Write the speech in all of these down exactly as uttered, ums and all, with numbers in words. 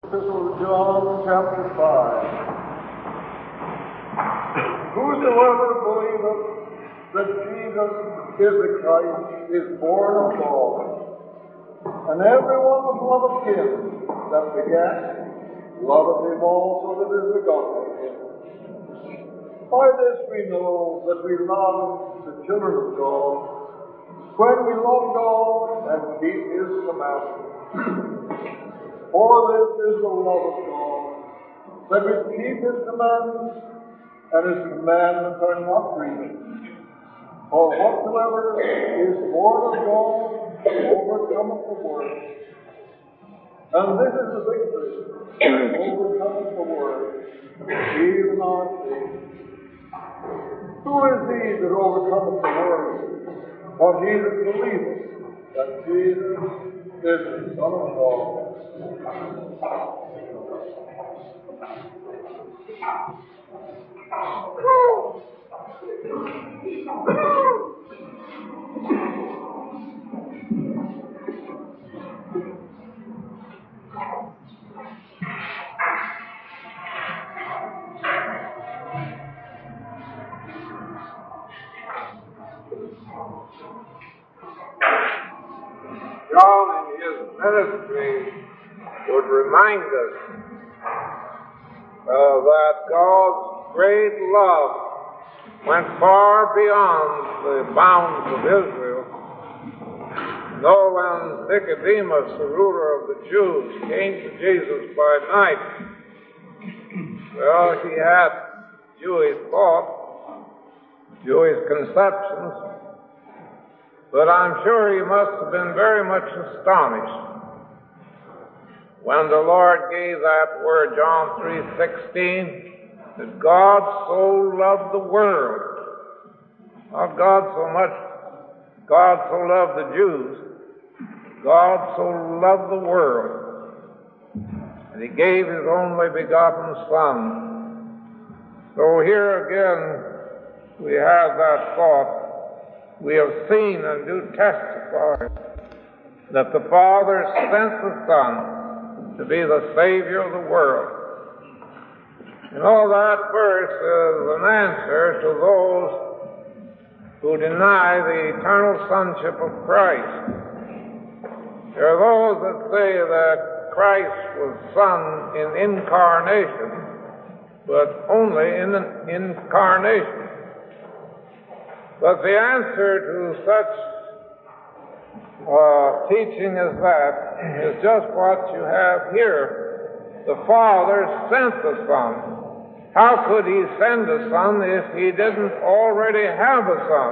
Epistle of John, chapter five. Whosoever believeth that Jesus is the Christ is born of God, and everyone that loveth him that begat loveth him also that is begotten of him. By this we know that we love the children of God, when we love God and keep his commandments. For this is the love of God, that we keep his commandments, and his commandments are not grievous. For whatsoever is born of God overcometh the world. And this is the victory that overcometh the world, even our faith. Who is he that overcometh the world? But he that believeth that Jesus is the Son of God. John in his ministry would remind us uh, that God's great love went far beyond the bounds of Israel. Though when Nicodemus, the ruler of the Jews, came to Jesus by night, well, he had Jewish thought, Jewish conceptions, but I'm sure he must have been very much astonished when the Lord gave that word, John three sixteen, that God so loved the world. Not God so much, God so loved the Jews, God so loved the world, and he gave his only begotten Son. So here again we have that thought. We have seen and do testify that the Father sent the Son to be the Savior of the world. And all that verse is an answer to those who deny the eternal sonship of Christ. There are those that say that Christ was Son in incarnation, but only in an incarnation. But the answer to such uh, teaching as that is just what you have here. The Father sent the Son. How could he send a Son if he didn't already have a Son?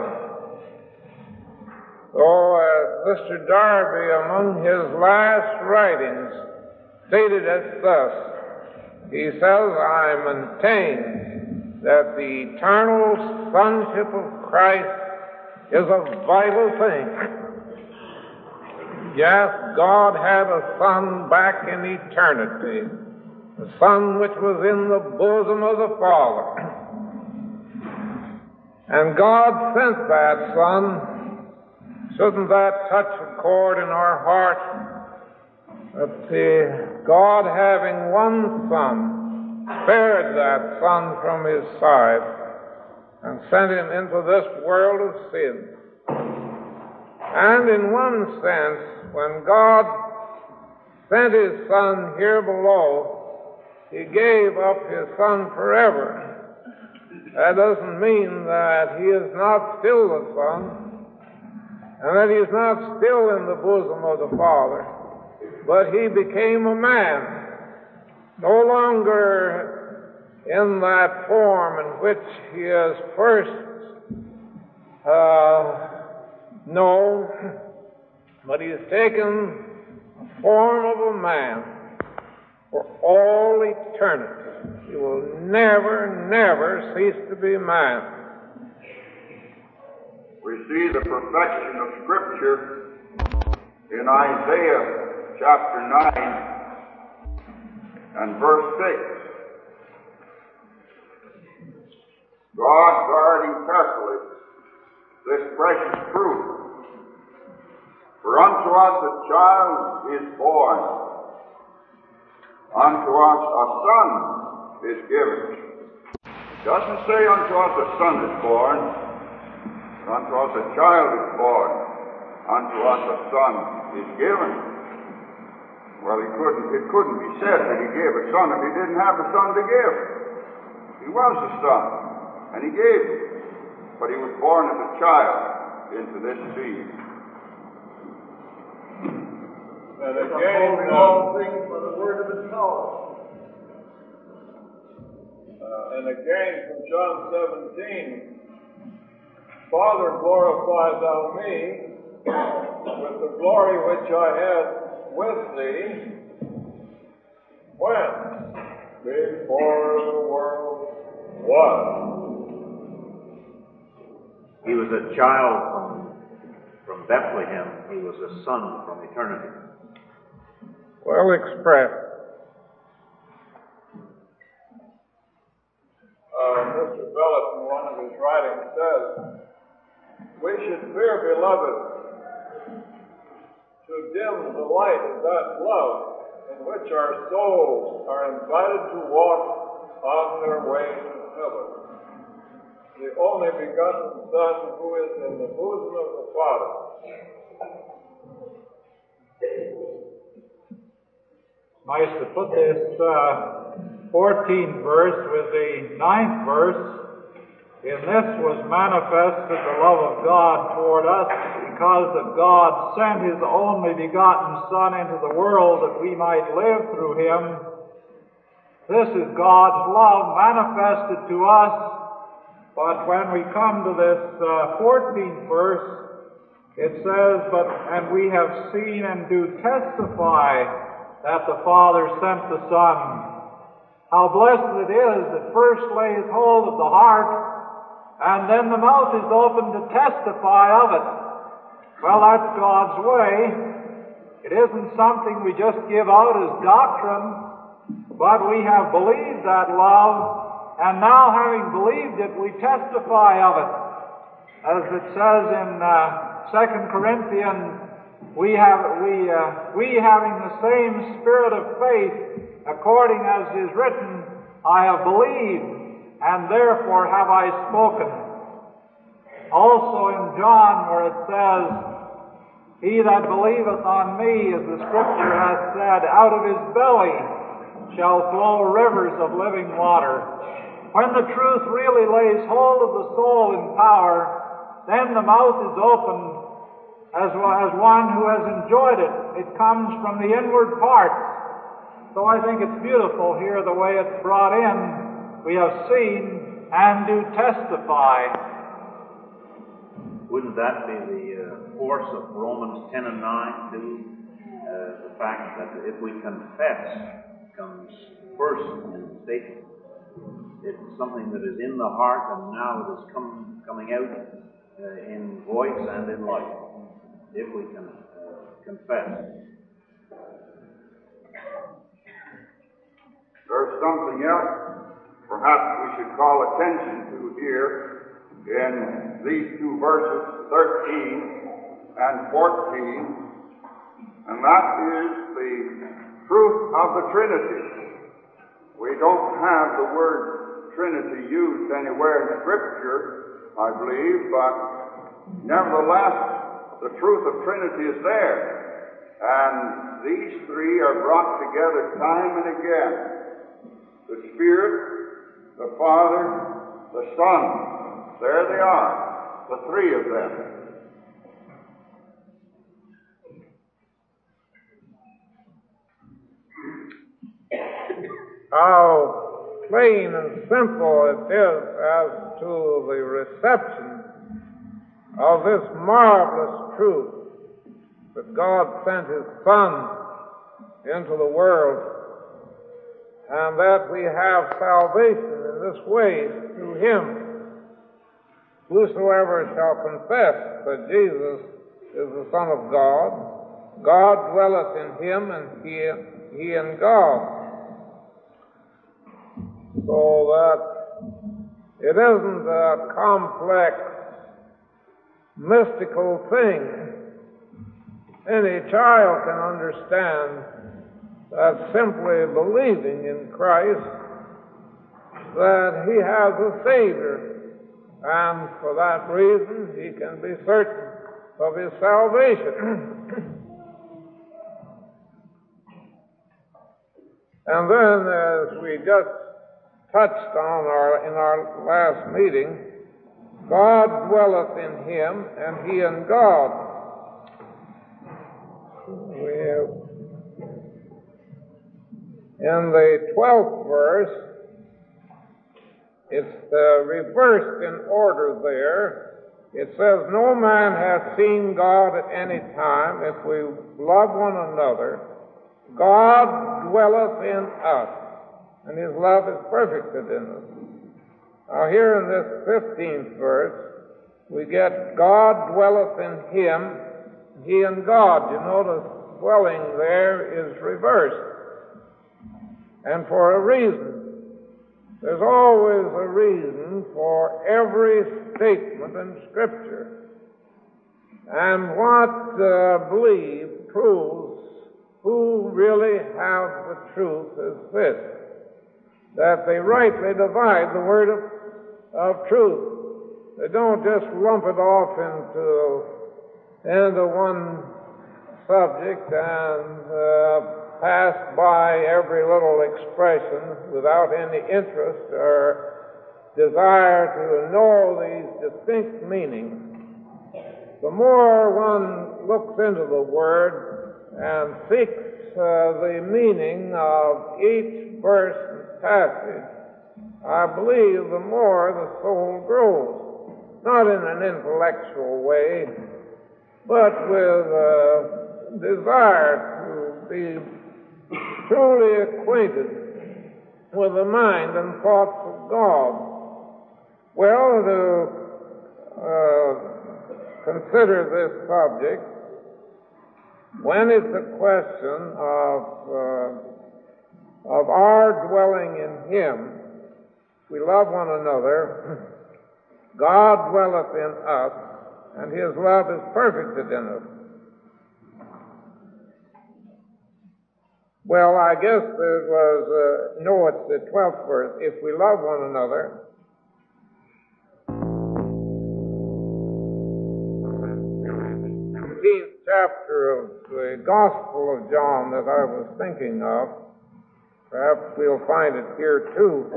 So, as Mister Darby, among his last writings, stated it thus, he says, I maintain that the eternal sonship of Christ is a vital thing. Yes, God had a Son back in eternity, the Son which was in the bosom of the Father. And God sent that Son. Shouldn't that touch a chord in our heart? That the God, having one Son, spared that Son from his side and sent him into this world of sin. And in one sense, when God sent his Son here below, he gave up his Son forever. That doesn't mean that he is not still the Son, and that he is not still in the bosom of the Father, but he became a man, no longer in that form in which he is first uh, known, but he has taken the form of a man for all eternity. He will never, never cease to be man. We see the perfection of Scripture in Isaiah chapter nine and verse six. God guarding carefully this precious truth. For unto us a child is born, unto us a son is given. It doesn't say unto us a son is born, but unto us a child is born, unto us a son is given. Well, he couldn't, it couldn't be said that he gave a son if he didn't have a son to give. He was a son, and he gave it. But he was born as a child into this seed. And again, all things by the word of his power. Uh, and again, from John seventeen, Father, glorify thou me with the glory which I had with thee. When? Before the world was. He was a child from, from Bethlehem. He was a son from eternity. Well expressed. Uh, Mister Bellet, in one of his writings, says, we should fear, beloved, to dim the light of that love in which our souls are invited to walk on their way to heaven. The only begotten Son who is in the bosom of the Father. Nice to put this uh, fourteenth verse with the ninth verse. In this was manifested the love of God toward us, because that God sent His only begotten Son into the world that we might live through Him. This is God's love manifested to us. But when we come to this uh, fourteenth verse, it says, "But and we have seen and do testify that the Father sent the Son." How blessed it is that first lays hold of the heart, and then the mouth is open to testify of it. Well, that's God's way. It isn't something we just give out as doctrine, but we have believed that love, and now having believed it, we testify of it. As it says in uh, Second Corinthians, we have we uh, we having the same spirit of faith, according as is written, I have believed, and therefore have I spoken. Also in John, where it says, He that believeth on me, as the Scripture hath said, out of his belly shall flow rivers of living water. When the truth really lays hold of the soul in power, then the mouth is opened as, as one who has enjoyed it. It comes from the inward parts. So I think it's beautiful here the way it's brought in. We have seen and do testify. Wouldn't that be the uh, force of Romans ten and nine too? Uh, the fact that if we confess comes first in the statement. It's something that is in the heart, and now it is come, coming out uh, in voice and in life, if we can uh, confess. There's something else perhaps we should call attention to here in these two verses, thirteen and fourteen, and that is the truth of the Trinity. We don't have the word Trinity used anywhere in Scripture, I believe, but nevertheless, the truth of Trinity is there. And these three are brought together time and again. The Spirit, the Father, the Son. There they are, the three of them. How plain and simple it is as to the reception of this marvelous truth that God sent His Son into the world, and that we have salvation in this way through Him. Whosoever shall confess that Jesus is the Son of God, God dwelleth in him, and he, he in God. So that it isn't a complex, mystical thing. Any child can understand that simply believing in Christ that he has a Savior, and for that reason he can be certain of his salvation. And then, as we just touched on our, in our last meeting, God dwelleth in him, and he in God. We have, in the twelfth verse, it's uh, reversed in order there. It says, no man hath seen God at any time. If we love one another, God dwelleth in us, and his love is perfected in us. Now here in this fifteenth verse, we get God dwelleth in him, he in God. You notice dwelling there is reversed, and for a reason. There's always a reason for every statement in Scripture. And what uh, believe proves who really have the truth is this, that they rightly divide the word of, of truth. They don't just lump it off into, into one subject and uh, pass by every little expression without any interest or desire to know these distinct meanings. The more one looks into the Word and seeks uh, the meaning of each verse and passage, I believe the more the soul grows, not in an intellectual way, but with a desire to be truly acquainted with the mind and thoughts of God. Well, to uh, consider this subject, when it's a question of uh, of our dwelling in him, we love one another, God dwelleth in us, and his love is perfected in us. Well, I guess it was, uh, no, it's the twelfth verse. If we love one another, fifteenth chapter of the Gospel of John that I was thinking of, perhaps we'll find it here too.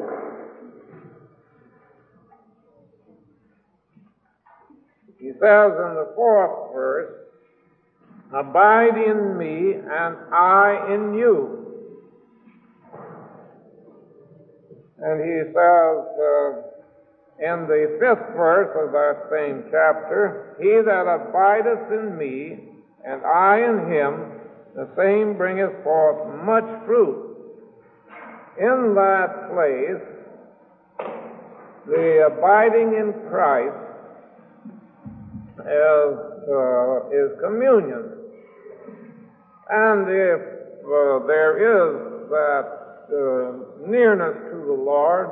He says in the fourth verse, abide in me, and I in you. And he says uh, in the fifth verse of that same chapter, he that abideth in me, and I in him, the same bringeth forth much fruit. In that place, the abiding in Christ is, uh, is communion. And if uh, there is that uh, nearness to the Lord,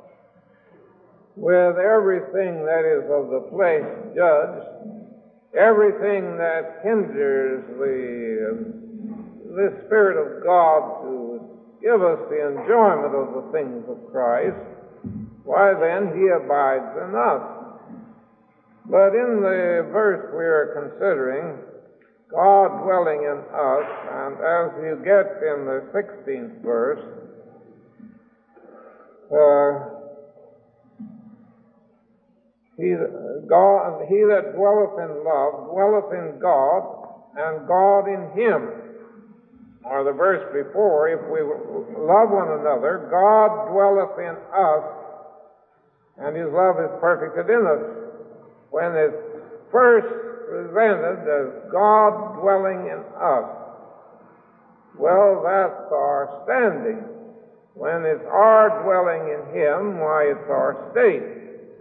with everything that is of the flesh judged, everything that hinders the, the Spirit of God to give us the enjoyment of the things of Christ, why then he abides in us. But in the verse we are considering, God dwelling in us, and as you get in the sixteenth verse, uh, he, God, he that dwelleth in love dwelleth in God, and God in him. Or the verse before, if we love one another, God dwelleth in us, and his love is perfected in us. When it's first presented as God dwelling in us, well, that's our standing. When it's our dwelling in him, why, it's our state.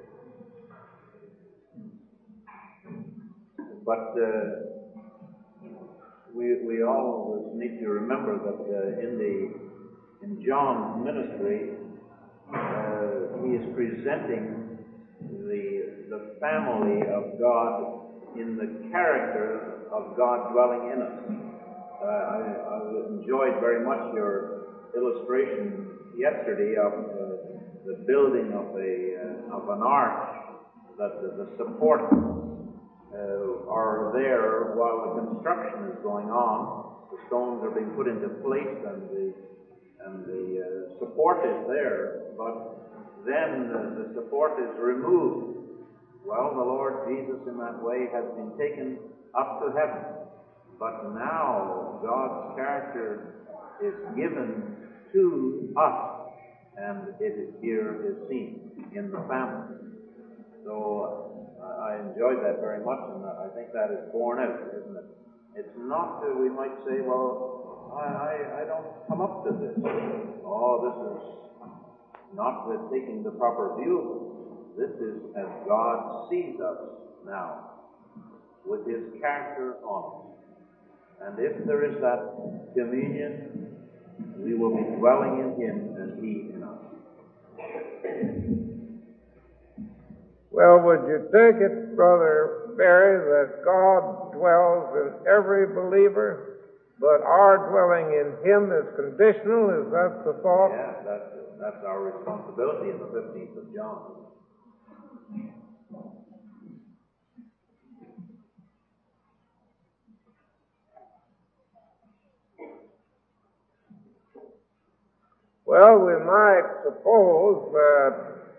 But uh, we we always need to remember that uh, in the in John's ministry, uh, he is presenting the the family of God in the character of God dwelling in us. Uh, I, I enjoyed very much your illustration yesterday of uh, the building of a uh, of an arch, that the, the support uh, are there while the construction is going on. The stones are being put into place, and the and the uh, support is there, but then the, the support is removed. Well, the Lord Jesus in that way has been taken up to heaven, but now God's character is given to us, and it is here is seen in the family. So uh, I enjoyed that very much, and I think that is borne out, isn't it? It's not that we might say, well, I, I, I don't come up to this. Oh, this is not with taking the proper view. This is as God sees us now, with His character on us. And if there is that communion, we will be dwelling in Him and He in us. Well, would you take it, Brother Barry, that God dwells in every believer, but our dwelling in Him is conditional? Is that the thought? Yeah, that's, that's our responsibility in the fifteenth of John. Well, we might suppose that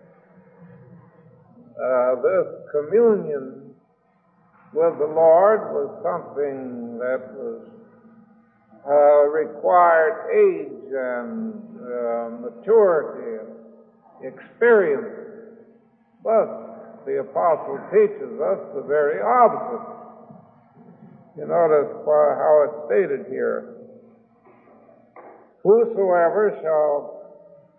uh, this communion with the Lord was something that was uh, required age and uh, maturity and experience. But the Apostle teaches us the very opposite. You notice how it's stated here. Whosoever shall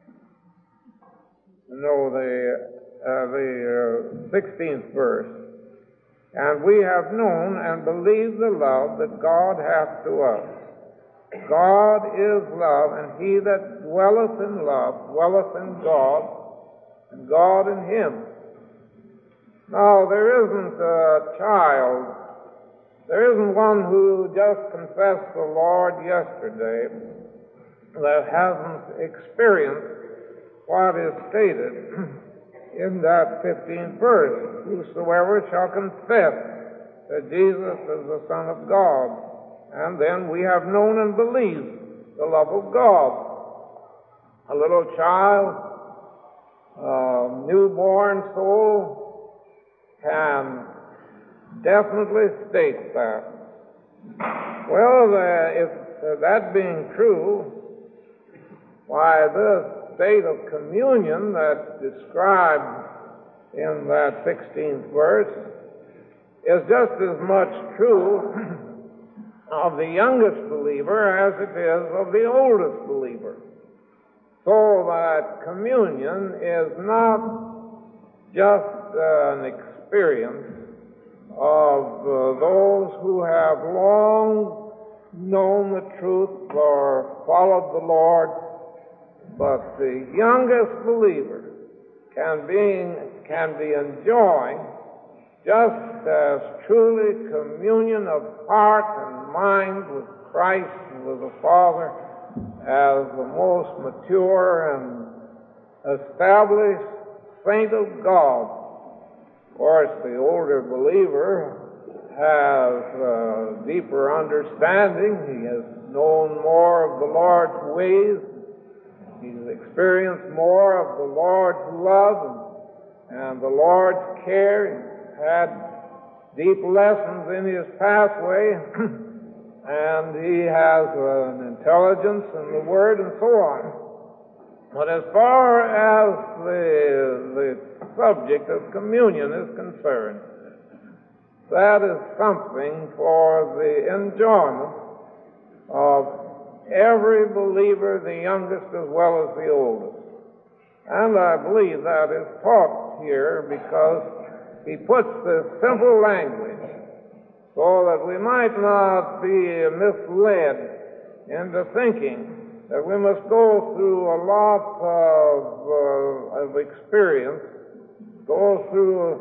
know the uh, the uh, sixteenth verse, and we have known and believed the love that God hath to us. God is love, and he that dwelleth in love dwelleth in God, and God in him. Now, there isn't a child, there isn't one who just confessed the Lord yesterday that hasn't experienced what is stated in that fifteenth verse. Whosoever shall confess that Jesus is the Son of God, and then we have known and believed the love of God. A little child, a newborn soul, can definitely state that. Well, uh, if uh, that being true, why, this state of communion that's described in that sixteenth verse is just as much true of the youngest believer as it is of the oldest believer. So that communion is not just uh, an experience of uh, those who have long known the truth or followed the Lord, but the youngest believer can be, can be enjoying just as truly communion of heart and mind with Christ and with the Father as the most mature and established saint of God. Of course, the older believer has a deeper understanding. He has known more of the Lord's ways. He's experienced more of the Lord's love and, and the Lord's care. He's had deep lessons in his pathway, and he has an intelligence in the Word and so on. But as far as the, the subject of communion is concerned, that is something for the enjoyment of every believer, the youngest as well as the oldest. And I believe that is taught here because he puts this simple language so that we might not be misled into thinking that we must go through a lot of, uh, of experience, go through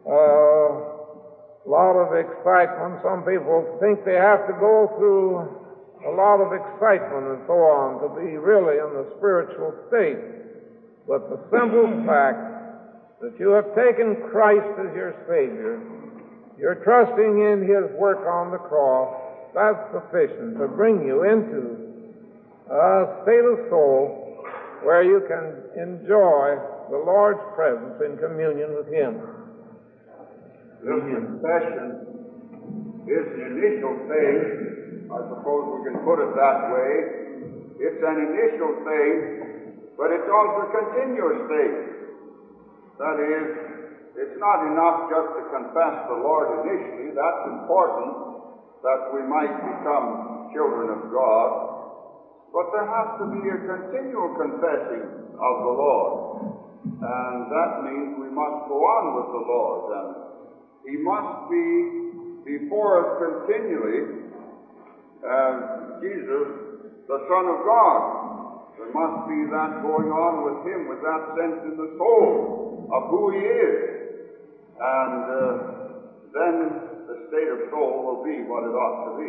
uh, a lot of excitement. Some people think they have to go through a lot of excitement and so on to be really in the spiritual state. But the simple fact that you have taken Christ as your Savior, you're trusting in His work on the cross, that's sufficient to bring you into a state of soul where you can enjoy the Lord's presence in communion with Him. This confession is an initial thing. I suppose we can put it that way. It's an initial thing, but it's also a continuous thing. That is, it's not enough just to confess the Lord initially. That's important, that we might become children of God. But there has to be a continual confessing of the Lord. And that means we must go on with the Lord. And He must be before us continually as Jesus, the Son of God. There must be that going on with Him, with that sense in the soul of who He is. And uh, then the state of soul will be what it ought to be.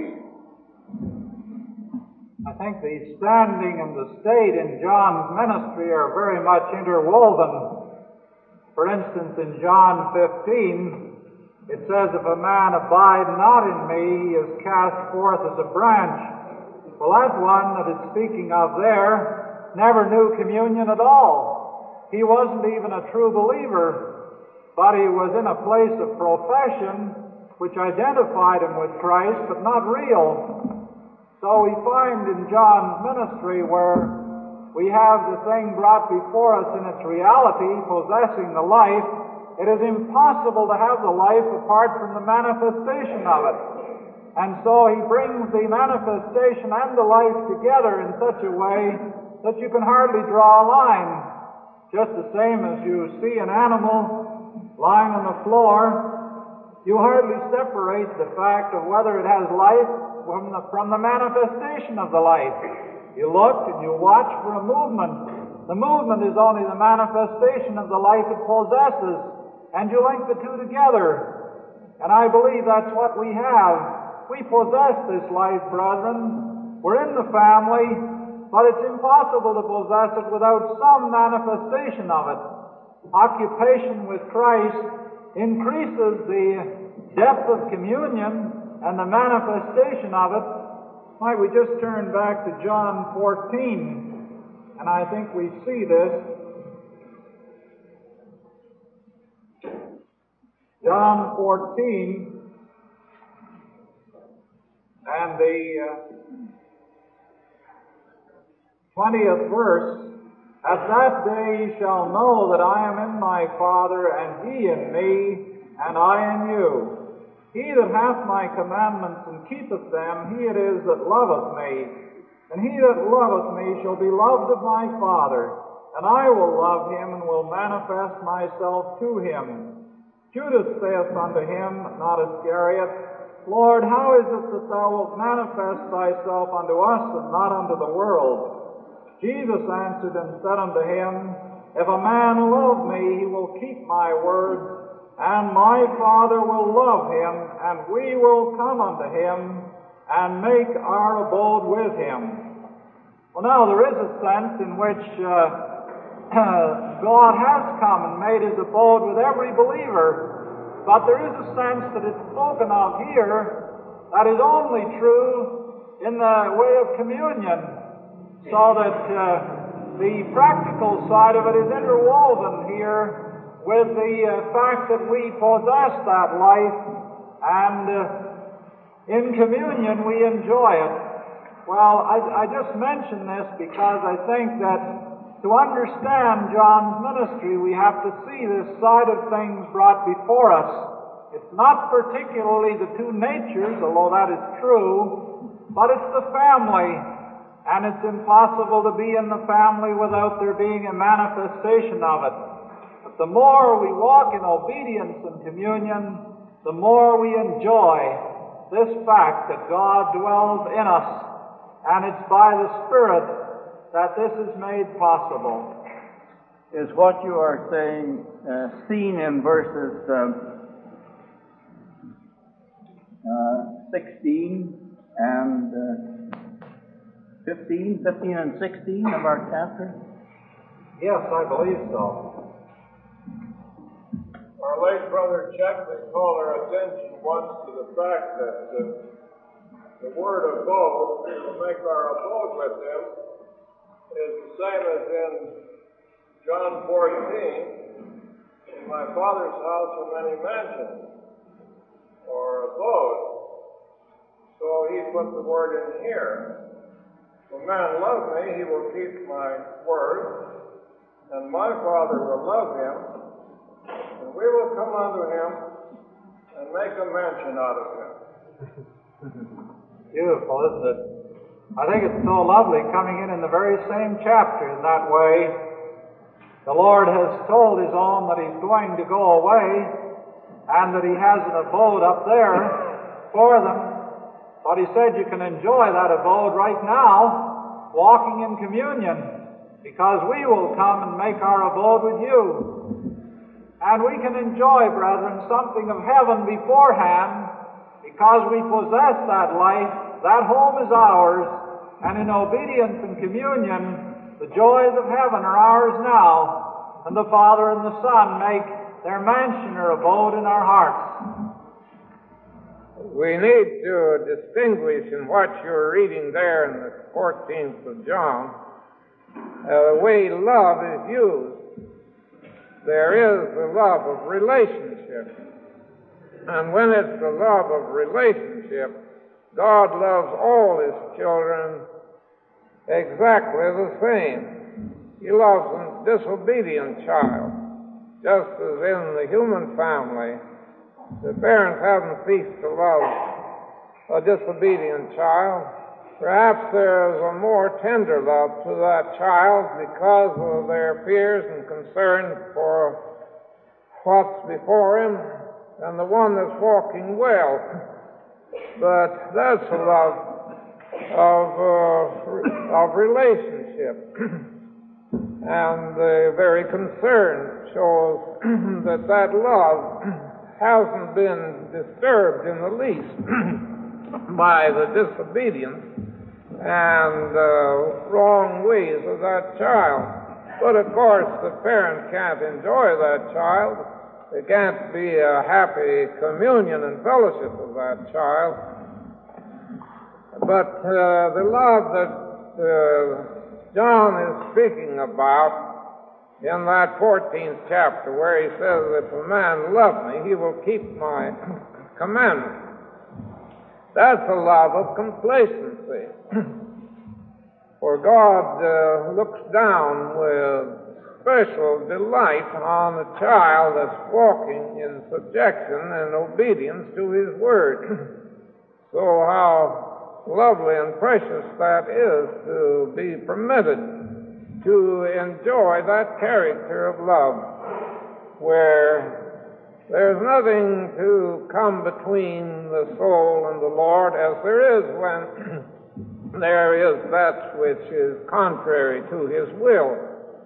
I think the standing and the state in John's ministry are very much interwoven. For instance, in John fifteen, it says, if a man abide not in me, he is cast forth as a branch. Well, that one that it's speaking of there never knew communion at all. He wasn't even a true believer, but he was in a place of profession which identified him with Christ, but not real. So we find in John's ministry where we have the thing brought before us in its reality, possessing the life. It is impossible to have the life apart from the manifestation of it. And so he brings the manifestation and the life together in such a way that you can hardly draw a line. Just the same as you see an animal lying on the floor, you hardly separate the fact of whether it has life from the, from the manifestation of the life. You look and you watch for a movement. The movement is only the manifestation of the life it possesses, and you link the two together. And I believe that's what we have. We possess this life, brethren. We're in the family, but it's impossible to possess it without some manifestation of it. Occupation with Christ increases the depth of communion and the manifestation of it. Might we just turn back to John fourteen, and I think we see this. John fourteen, and the uh, twentieth verse. At that day ye shall know that I am in my Father, and ye in me, and I in you. He that hath my commandments and keepeth them, he it is that loveth me. And he that loveth me shall be loved of my Father, and I will love him, and will manifest myself to him. Judas saith unto him, not Iscariot, Lord, how is it that thou wilt manifest thyself unto us, and not unto the world? Jesus answered and said unto him, If a man love me, he will keep my words, and my Father will love him, and we will come unto him, and make our abode with him. Well, now, there is a sense in which uh, God has come and made his abode with every believer, but there is a sense that it's spoken of here that is only true in the way of communion, so that uh, the practical side of it is interwoven here with the uh, fact that we possess that life, and uh, in communion we enjoy it. Well, I, I just mention this because I think that to understand John's ministry, we have to see this side of things brought before us. It's not particularly the two natures, although that is true, but it's the family, and it's impossible to be in the family without there being a manifestation of it. But the more we walk in obedience and communion, the more we enjoy this fact that God dwells in us, and it's by the Spirit that this is made possible. Is what you are saying uh, seen in verses um, uh, sixteen and uh, fifteen, fifteen and sixteen of our chapter? Yes, I believe so. Our late brother Chapman called our attention once to the fact that the, the word abode, to make our abode with him, is the same as in John fourteen, in my Father's house are many mansions, or abode. So he put the word in here. If a man love me, he will keep my word, and my Father will love him, and we will come unto him and make a mansion out of him. Beautiful, isn't it? I think it's so lovely coming in in the very same chapter in that way. The Lord has told His own that He's going to go away and that He has an abode up there for them. But He said you can enjoy that abode right now, walking in communion, because we will come and make our abode with you. And we can enjoy, brethren, something of heaven beforehand, because we possess that life. That home is ours, and in obedience and communion, the joys of heaven are ours now, and the Father and the Son make their mansion or abode in our hearts. We need to distinguish in what you're reading there in the fourteenth of John, uh, the way love is used. There is the love of relationship. And when it's the love of relationship, God loves all His children exactly the same. He loves a disobedient child, just as in the human family, the parents haven't ceased to love a disobedient child. Perhaps there is a more tender love to that child because of their fears and concern for what's before him than the one that's walking well. But that's a love of, uh, of relationship. And the very concern shows that that love hasn't been disturbed in the least by the disobedience and uh, wrong ways of that child. But of course, the parent can't enjoy that child. There can't be a happy communion and fellowship with that child. But uh, the love that uh, John is speaking about in that fourteenth chapter, where he says, if a man love me, he will keep my commandments. That's a love of complacency. For God uh, looks down with special delight on a child that's walking in subjection and obedience to His Word. So how lovely and precious that is to be permitted to enjoy that character of love, where there's nothing to come between the soul and the Lord, as there is when there is that which is contrary to His will.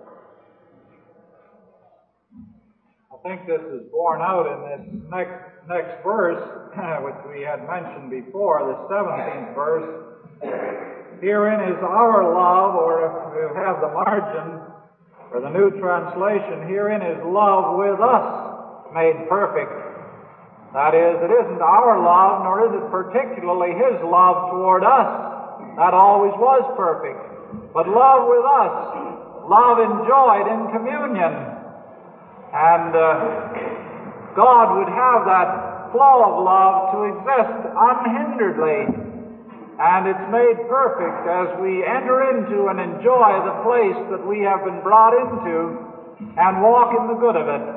I think this is borne out in this next next verse, which we had mentioned before, the seventeenth verse. Herein is our love, or if we have the margin for the New Translation, herein is love with us made perfect. That is, it isn't our love, nor is it particularly His love toward us. That always was perfect. But love with us, love enjoyed in communion. And uh, God would have that flow of love to exist unhinderedly. And it's made perfect as we enter into and enjoy the place that we have been brought into and walk in the good of it.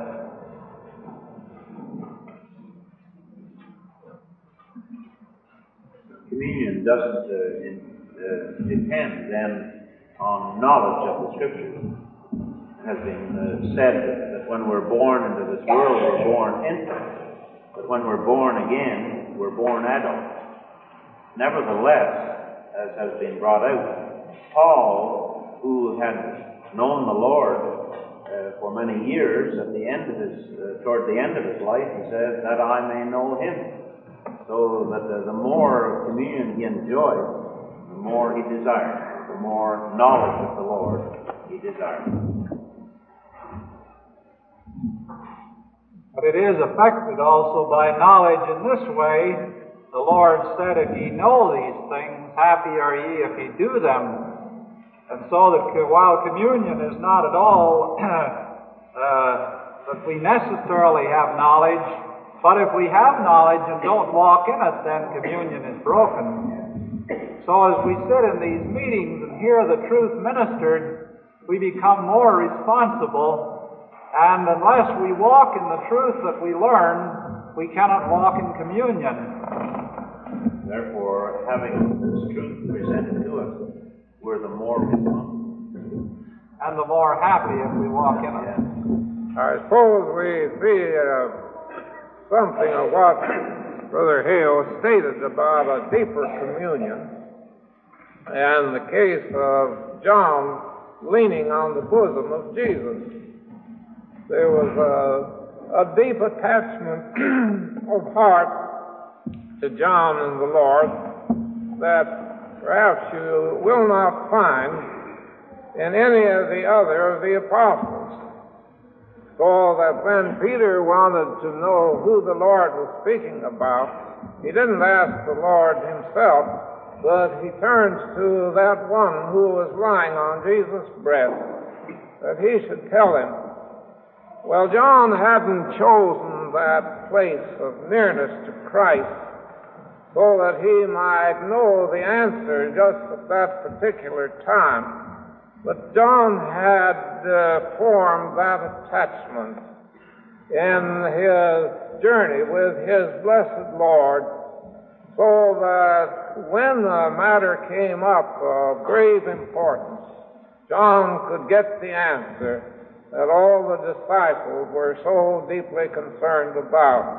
Communion doesn't uh, in, uh, depend then on knowledge of the Scriptures. It has been uh, said that, that when we're born into this world, we're born infants. But when we're born again, we're born adults. Nevertheless, as has been brought out, Paul, who had known the Lord uh, for many years, at the end of his, uh, toward the end of his life, he says, that I may know Him. So that the, the more communion he enjoyed, the more he desired. the more knowledge of the Lord he desires. But it is affected also by knowledge in this way. The Lord said, if ye know these things, happy are ye if ye do them. And so that while communion is not at all uh, that we necessarily have knowledge, but if we have knowledge and don't walk in it, then communion is broken. So as we sit in these meetings and hear the truth ministered, we become more responsible, and unless we walk in the truth that we learn, we cannot walk in communion. Therefore, having this truth presented to us, we're the more responsible. And the more happy if we walk in it. I suppose we see uh, something of what Brother Hale stated about a deeper communion, and the case of John leaning on the bosom of Jesus. There was a, a deep attachment of heart to John and the Lord that perhaps you will not find in any of the other of the apostles. So that when Peter wanted to know who the Lord was speaking about, he didn't ask the Lord himself, but he turns to that one who was lying on Jesus' breast, that he should tell him. Well, John hadn't chosen that place of nearness to Christ so that he might know the answer just at that particular time. But John had uh, formed that attachment in his journey with his blessed Lord, so that when the matter came up of grave importance, John could get the answer that all the disciples were so deeply concerned about.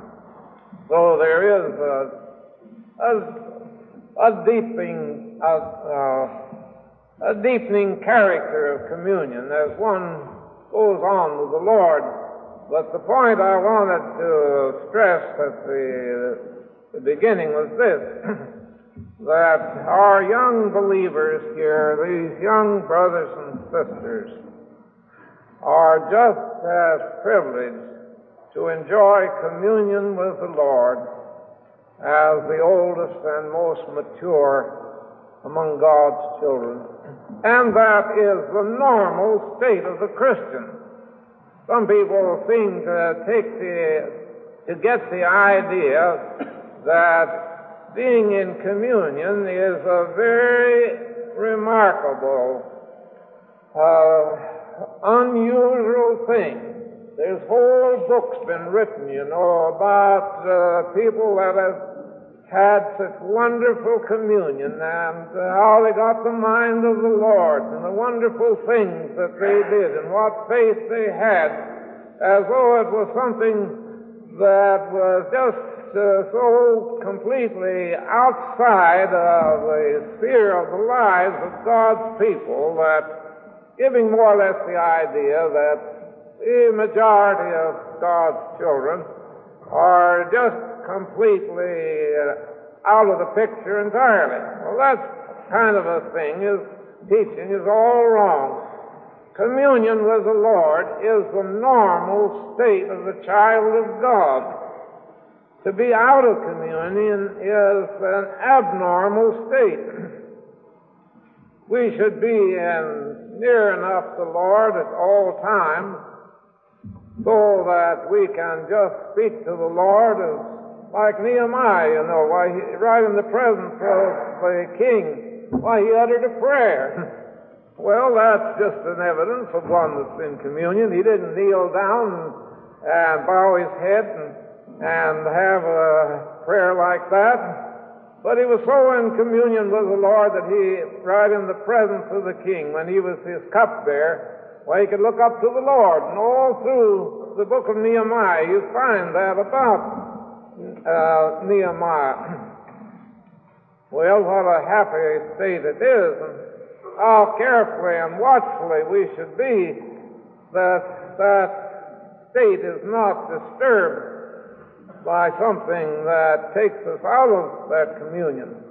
So there is a A, a deepening, a, uh, a deepening character of communion as one goes on with the Lord. But the point I wanted to stress at the, the beginning was this, that our young believers here, these young brothers and sisters, are just as privileged to enjoy communion with the Lord as the oldest and most mature among God's children. And that is the normal state of the Christian. Some people seem to take the, to get the idea that being in communion is a very remarkable, uh, unusual thing. There's whole books been written, you know, about uh, people that have had such wonderful communion and uh, how they got the mind of the Lord and the wonderful things that they did and what faith they had, as though it was something that was just uh, so completely outside of the sphere of the lives of God's people, that giving more or less the idea that the majority of God's children are just completely uh, out of the picture entirely. Well, that kind of a thing is teaching is all wrong. Communion with the Lord is the normal state of the child of God. To be out of communion is an abnormal state. We should be in near enough the Lord at all times so that we can just speak to the Lord as like Nehemiah, you know, why he, right in the presence of the king, why he uttered a prayer. Well, that's just an evidence of one that's in communion. He didn't kneel down and, and bow his head and, and have a prayer like that, but he was so in communion with the Lord that he, right in the presence of the king, when he was his cupbearer, well, he could look up to the Lord. And all through the book of Nehemiah, you find that about uh, Nehemiah. Well, what a happy state it is, and how carefully and watchfully we should be that that state is not disturbed by something that takes us out of that communion.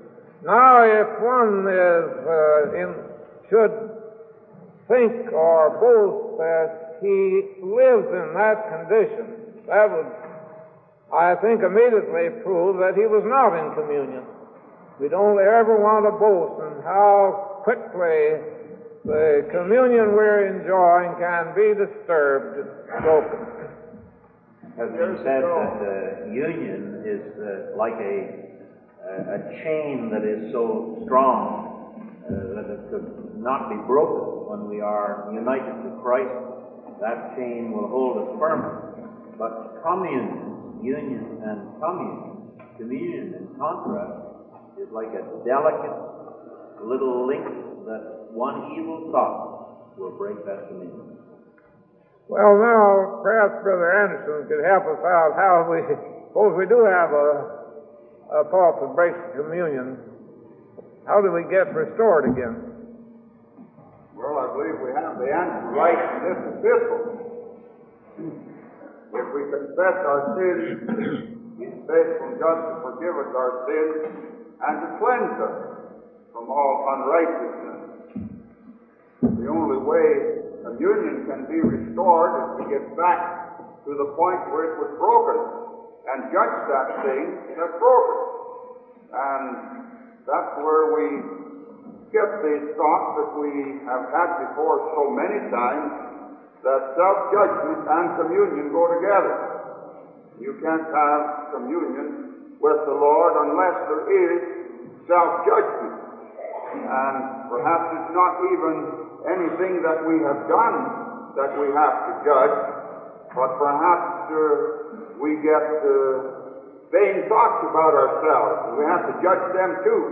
Now, if one is uh, in, should think or boast that he lives in that condition, that would, I think, immediately prove that he was not in communion. We don't ever want to boast in how quickly the communion we're enjoying can be disturbed and broken. Has been said that uh, union is uh, like a a chain that is so strong uh, that it could not be broken. When we are united to Christ, that chain will hold us firm. But communion, union and communion, communion in contrast, is like a delicate little link that one evil thought will break that communion. Well, now, perhaps Brother Anderson could help us out how we, suppose we do have a a thought that breaks communion, how do we get restored again? Well, I believe we have the answer right in this epistle. If we confess our sins, He's faithful and just to forgive us our sins and to cleanse us from all unrighteousness. The only way communion can be restored is to get back to the point where it was broken and judge that thing that's broken. And that's where we get the thought that we have had before so many times, that self-judgment and communion go together. You can't have communion with the Lord unless there is self-judgment. And perhaps it's not even anything that we have done that we have to judge, but perhaps uh, we get uh, vain thoughts about ourselves, and we have to judge them too.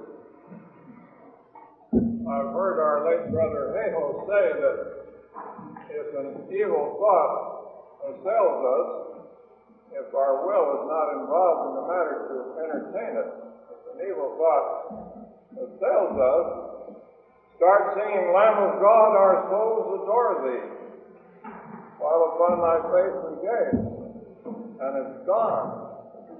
I've heard our late brother Hayo say that if an evil thought assails us, if our will is not involved in the matter to entertain it, if an evil thought assails us, start singing, Lamb of God, our souls adore Thee, while upon Thy face we gaze. And it's gone.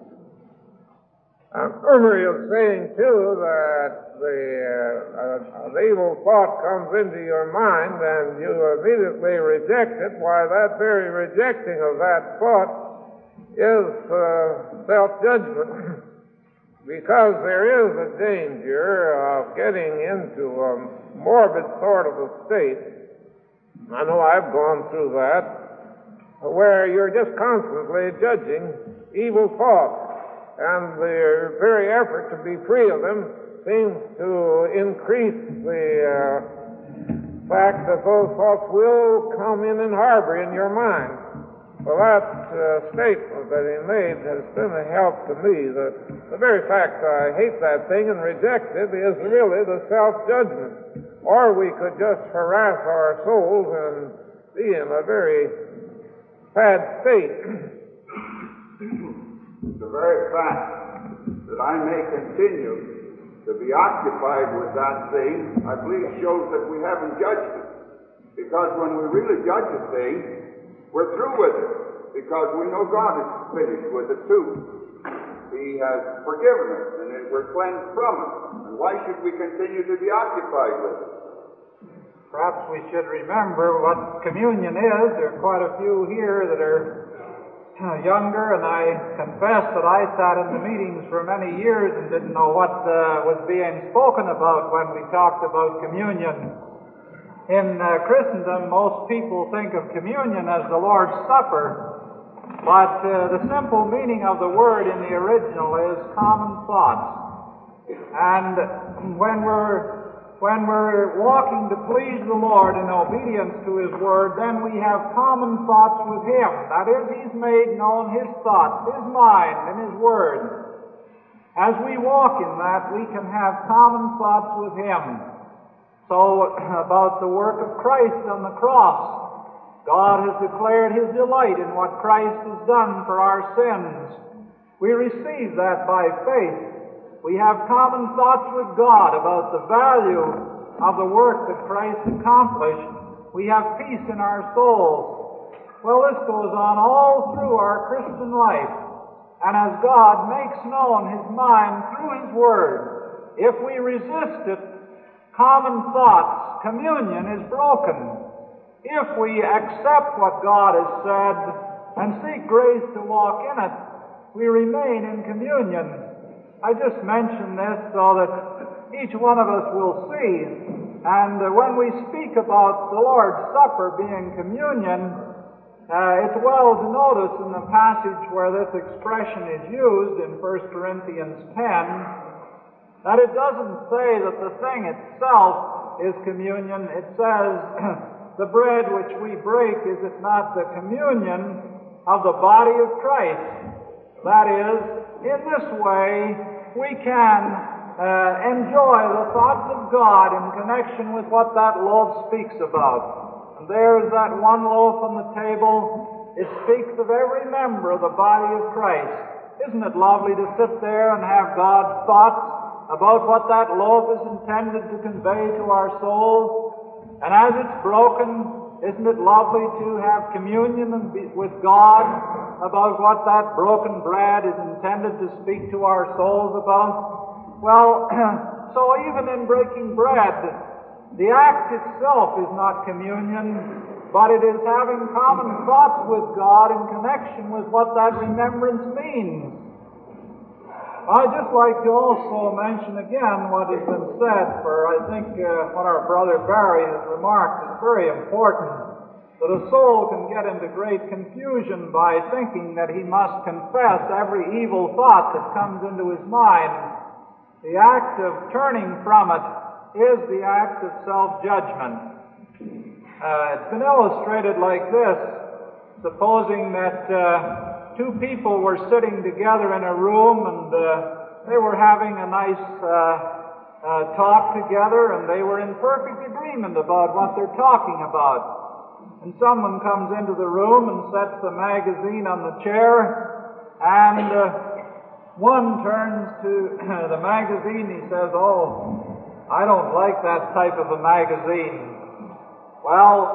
I'm memory of saying, too, that the, uh, uh, the evil thought comes into your mind and you immediately reject it. Why, that very rejecting of that thought is uh, self-judgment. Because there is a danger of getting into a morbid sort of a state. I know I've gone through that, where you're just constantly judging evil thoughts, and the very effort to be free of them seems to increase the uh, fact that those thoughts will come in and harbor in your mind. Well, that uh, statement that he made has been a help to me. That the very fact I hate that thing and reject it is really the self-judgment. Or we could just harass our souls and be in a very bad state. The very fact that I may continue to be occupied with that thing, I believe shows that we haven't judged it. Because when we really judge a thing, we're through with it. Because we know God is finished with it too. He has forgiven us, and we're cleansed from it. And why should we continue to be occupied with it? Perhaps we should remember what communion is. There are quite a few here that are younger, and I confess that I sat in the meetings for many years and didn't know what uh, was being spoken about when we talked about communion. In uh, Christendom, most people think of communion as the Lord's Supper, but uh, the simple meaning of the word in the original is common thoughts. And when we're When we're walking to please the Lord in obedience to His Word, then we have common thoughts with Him. That is, He's made known His thoughts, His mind, and His Word. As we walk in that, we can have common thoughts with Him. So, about the work of Christ on the cross, God has declared His delight in what Christ has done for our sins. We receive that by faith. We have common thoughts with God about the value of the work that Christ accomplished. We have peace in our souls. Well, this goes on all through our Christian life. And as God makes known His mind through His Word, if we resist it, common thoughts, communion is broken. If we accept what God has said and seek grace to walk in it, we remain in communion. I just mention this so that each one of us will see. And uh, when we speak about the Lord's Supper being communion, uh, it's well to notice in the passage where this expression is used in First Corinthians ten, that it doesn't say that the thing itself is communion. It says, the bread which we break, is it not the communion of the body of Christ? That is, in this way, we can uh, enjoy the thoughts of God in connection with what that loaf speaks about. And there's that one loaf on the table. It speaks of every member of the body of Christ. Isn't it lovely to sit there and have God's thoughts about what that loaf is intended to convey to our souls? And as it's broken, isn't it lovely to have communion with God about what that broken bread is intended to speak to our souls about? Well, so even in breaking bread, the act itself is not communion, but it is having common thoughts with God in connection with what that remembrance means. I'd just like to also mention again what has been said, for I think uh, what our brother Barry has remarked is very important, that a soul can get into great confusion by thinking that he must confess every evil thought that comes into his mind. The act of turning from it is the act of self-judgment. Uh, it's been illustrated like this, supposing that uh, two people were sitting together in a room and uh, they were having a nice uh, uh, talk together, and they were in perfect agreement about what they're talking about. And someone comes into the room and sets the magazine on the chair, and uh, one turns to the magazine. He says, "Oh, I don't like that type of a magazine." Well,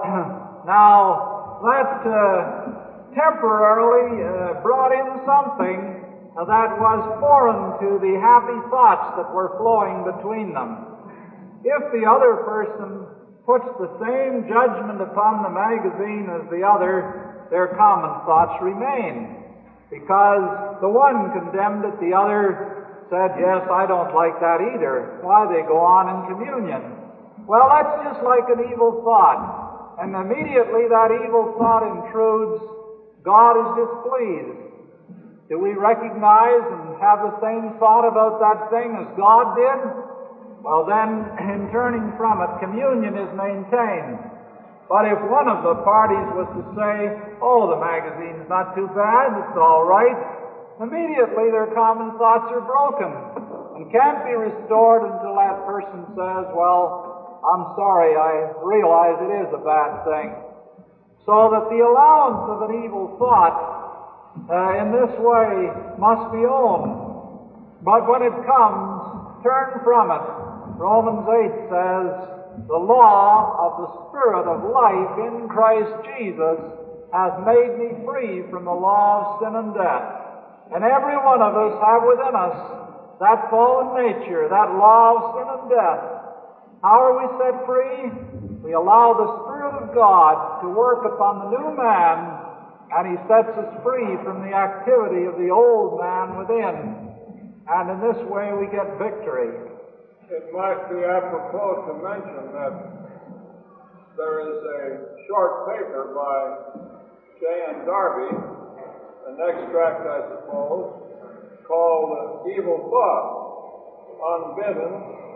now that uh, temporarily uh, brought in something uh, that was foreign to the happy thoughts that were flowing between them. If the other person puts the same judgment upon the magazine as the other, their common thoughts remain. Because the one condemned it, the other said, "Yes, I don't like that either." Why, they go on in communion. Well, that's just like an evil thought. And immediately that evil thought intrudes, God is displeased. Do we recognize and have the same thought about that thing as God did? Well then, in turning from it, communion is maintained. But if one of the parties was to say, "Oh, the magazine's not too bad, it's all right," immediately their common thoughts are broken and can't be restored until that person says, "Well, I'm sorry, I realize it is a bad thing." So that the allowance of an evil thought uh, in this way must be owned. But when it comes, turn from it. Romans eight says, "The law of the Spirit of life in Christ Jesus has made me free from the law of sin and death." And every one of us have within us that fallen nature, that law of sin and death. How are we set free? We allow the Spirit of God to work upon the new man, and He sets us free from the activity of the old man within. And in this way we get victory. It might be apropos to mention that there is a short paper by Shane Darby, an extract, I suppose, called Evil Thought, Unbidden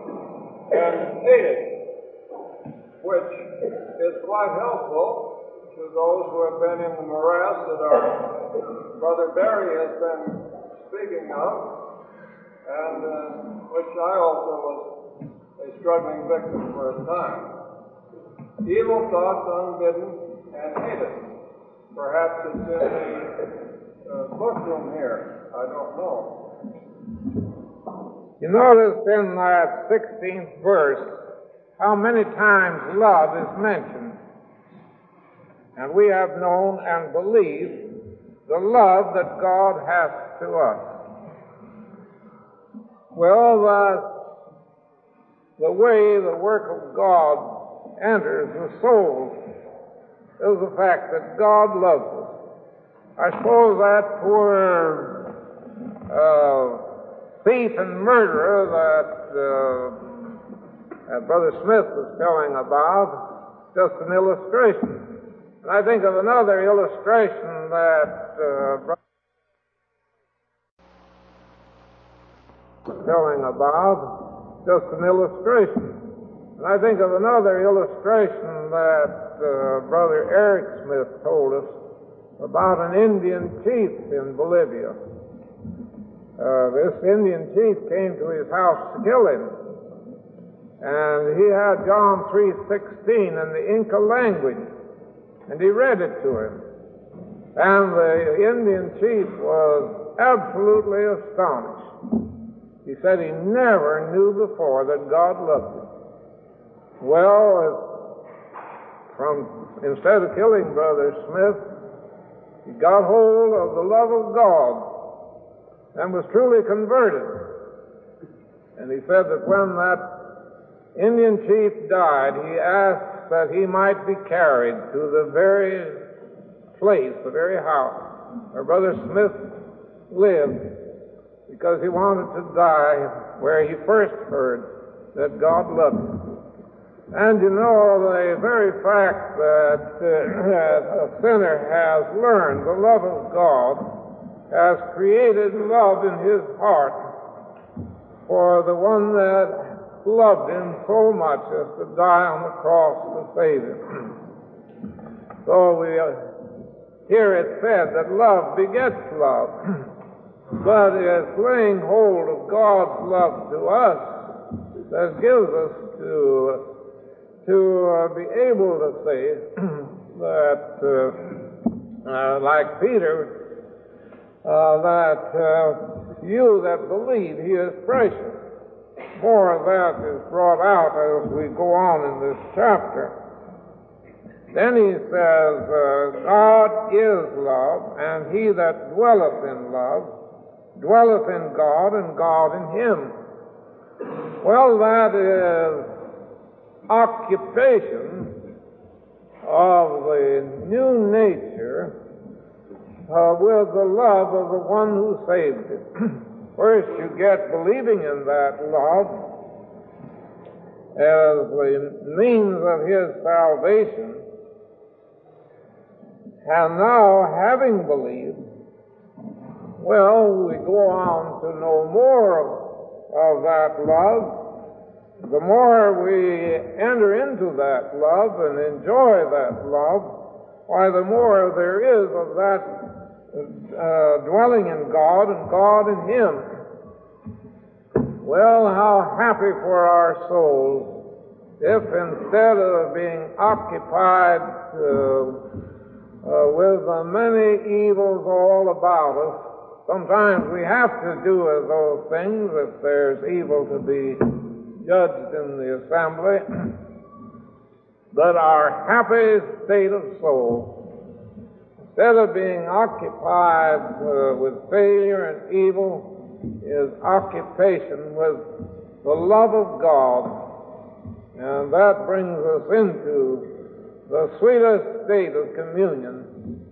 and Hated, which is quite helpful to those who have been in the morass that our Brother Barry has been speaking of, and uh, which I also was a struggling victim for a time. Evil thoughts, unbidden and hated. Perhaps it's in the uh, bookroom here. I don't know. You notice in that sixteenth verse how many times love is mentioned. And we have known and believed the love that God hath to us. Well, uh, the way the work of God enters the soul is the fact that God loves us. I suppose that poor uh, thief and murderer that, uh, that Brother Smith was telling about, just an illustration. And I think of another illustration that uh, Brother was telling about, just an illustration. And I think of another illustration that uh, Brother Eric Smith told us about an Indian chief in Bolivia. Uh, this Indian chief came to his house to kill him. And he had John three sixteen in the Inca language. And he read it to him. And the Indian chief was absolutely astonished. He said he never knew before that God loved him. Well, from instead of killing Brother Smith, he got hold of the love of God and was truly converted. And he said that when that Indian chief died, he asked that he might be carried to the very place, the very house where Brother Smith lived, because he wanted to die where he first heard that God loved him. And you know, the very fact that uh, a sinner has learned the love of God has created love in his heart for the one that loved him so much as to die on the cross to save him. So we uh, hear it said that love begets love, but it's laying hold of God's love to us that gives us to to uh, be able to say that, uh, uh, like Peter, uh, that uh, you that believe he is precious. More of that is brought out as we go on in this chapter. Then he says, uh, God is love, and he that dwelleth in love dwelleth in God, and God in him. Well, that is occupation of the new nature uh, with the love of the one who saved it. First, you get believing in that love as the means of his salvation, and now, having believed, well, we go on to know more of, of that love. The more we enter into that love and enjoy that love, why, the more there is of that uh, dwelling in God and God in him. Well, how happy for our souls if instead of being occupied uh, uh, with the many evils all about us, sometimes we have to do with those things if there's evil to be judged in the assembly, but our happy state of soul, instead of being occupied uh, with failure and evil, is occupation with the love of God, and that brings us into the sweetest state of communion,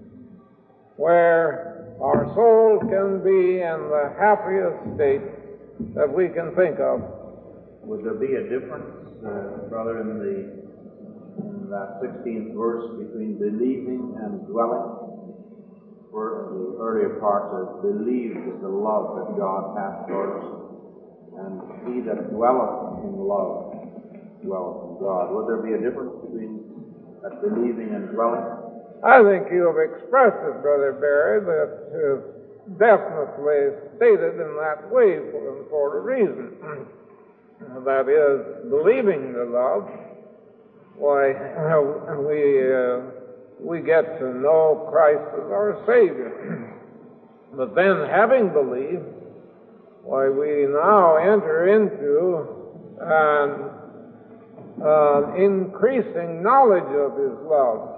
where our soul can be in the happiest state that we can think of. Would there be a difference, uh, brother, in the in that sixteenth verse between believing and dwelling? Where the earlier part says, "Believe is the love that God hath toward us, and he that dwelleth in love dwelleth in God." Would there be a difference between that believing and dwelling? I think you have expressed it, Brother Barry, that is definitely stated in that way for, for a reason. That is, believing the love, why, we, uh, we get to know Christ as our Savior. But then, having believed, why, we now enter into an uh, increasing knowledge of His love.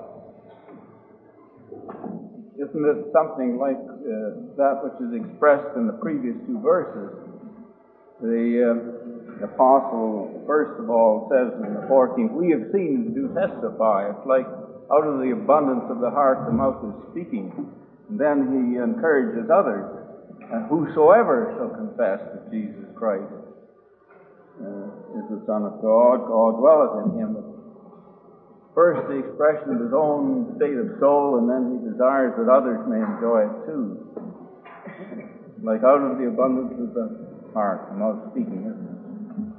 Isn't it something like uh, that which is expressed in the previous two verses? The uh, apostle, first of all, says in the fourteenth, we have seen and do testify. It's like out of the abundance of the heart, the mouth is speaking. And then he encourages others, and whosoever shall confess that Jesus Christ uh, is the Son of God, God dwelleth in him. First, the expression of his own state of soul, and then he desires that others may enjoy it too. Like out of the abundance of the heart, the mouth speaking, isn't it?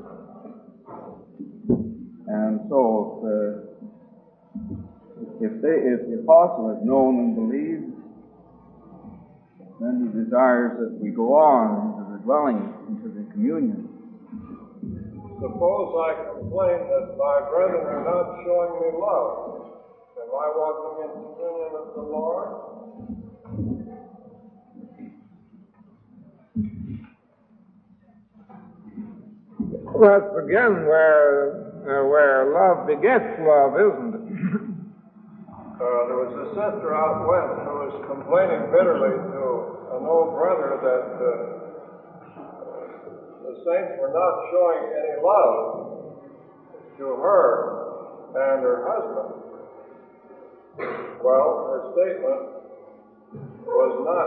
And so, if, uh, if, they, if the apostle is known and believed, then he desires that we go on into the dwelling, into the communion. Suppose I complain that my brethren are not showing me love. Am I walking in communion with the Lord? Let's begin where uh, where love begets love, isn't it? Uh, there was a sister out west who was complaining bitterly to an old brother that uh, the saints were not showing any love to her and her husband. Well, her statement was not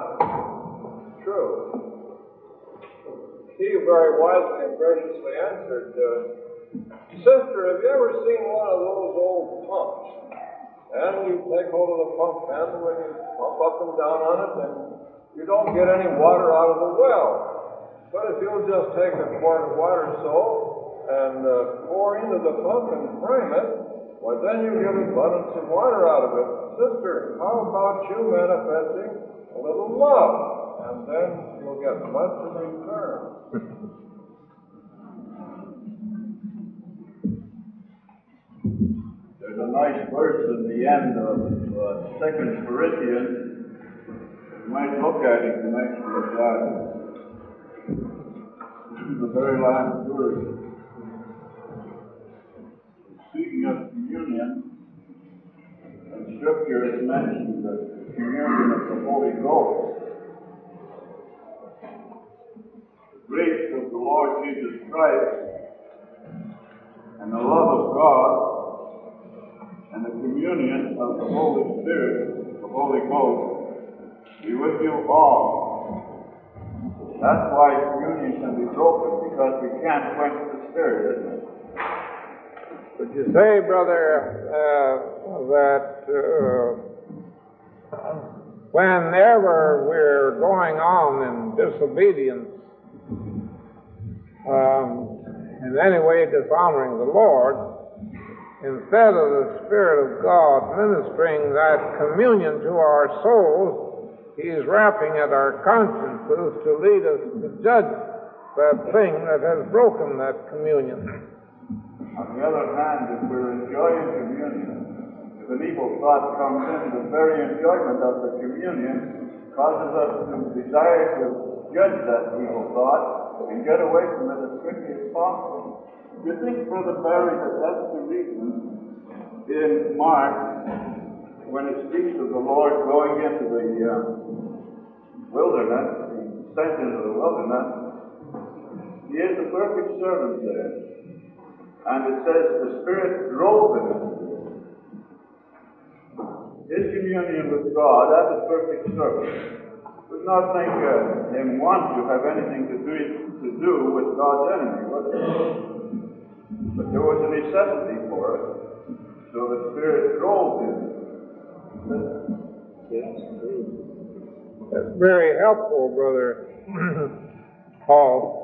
true. He very wisely and graciously answered, uh, Sister, have you ever seen one of those old pumps? And you take hold of the pump handle and you pump up and down on it, and you don't get any water out of the well. But if you'll just take a quart of water so and uh, pour into the pump and frame it, well, then you get abundance of water out of it. Sister, how about you manifesting a little love? And then you'll get much in return. There's a nice verse in the end of uh, Second Corinthians. You might look at it and actually apply it. This is the very last verse. Speaking of communion, in Scripture it mentions the communion of the Holy Ghost. The grace of the Lord Jesus Christ and the love of God and the communion of the Holy Spirit, the Holy Ghost, be with you all. That's why communion can be broken, because we can't quench the Spirit, isn't it? Would you say, brother, uh, that uh, whenever we're going on in disobedience, um, in any way dishonoring the Lord, instead of the Spirit of God ministering that communion to our souls, He's rapping at our consciences to lead us to judge that thing that has broken that communion. On the other hand, if we're enjoying communion, if an evil thought comes in, the very enjoyment of the communion causes us to desire to judge that evil thought and get away from it as quickly as possible. Do you think, Brother Barry, that that's the reason in Mark, when it speaks of the Lord going into the uh, wilderness, the sent into the wilderness, He is the perfect servant there. And it says the Spirit drove him. His communion with God as a perfect servant would not make uh, him want to have anything to do, to do with God's enemy, would it? But there was a necessity for it, so the Spirit drove him. That's very helpful, Brother Paul.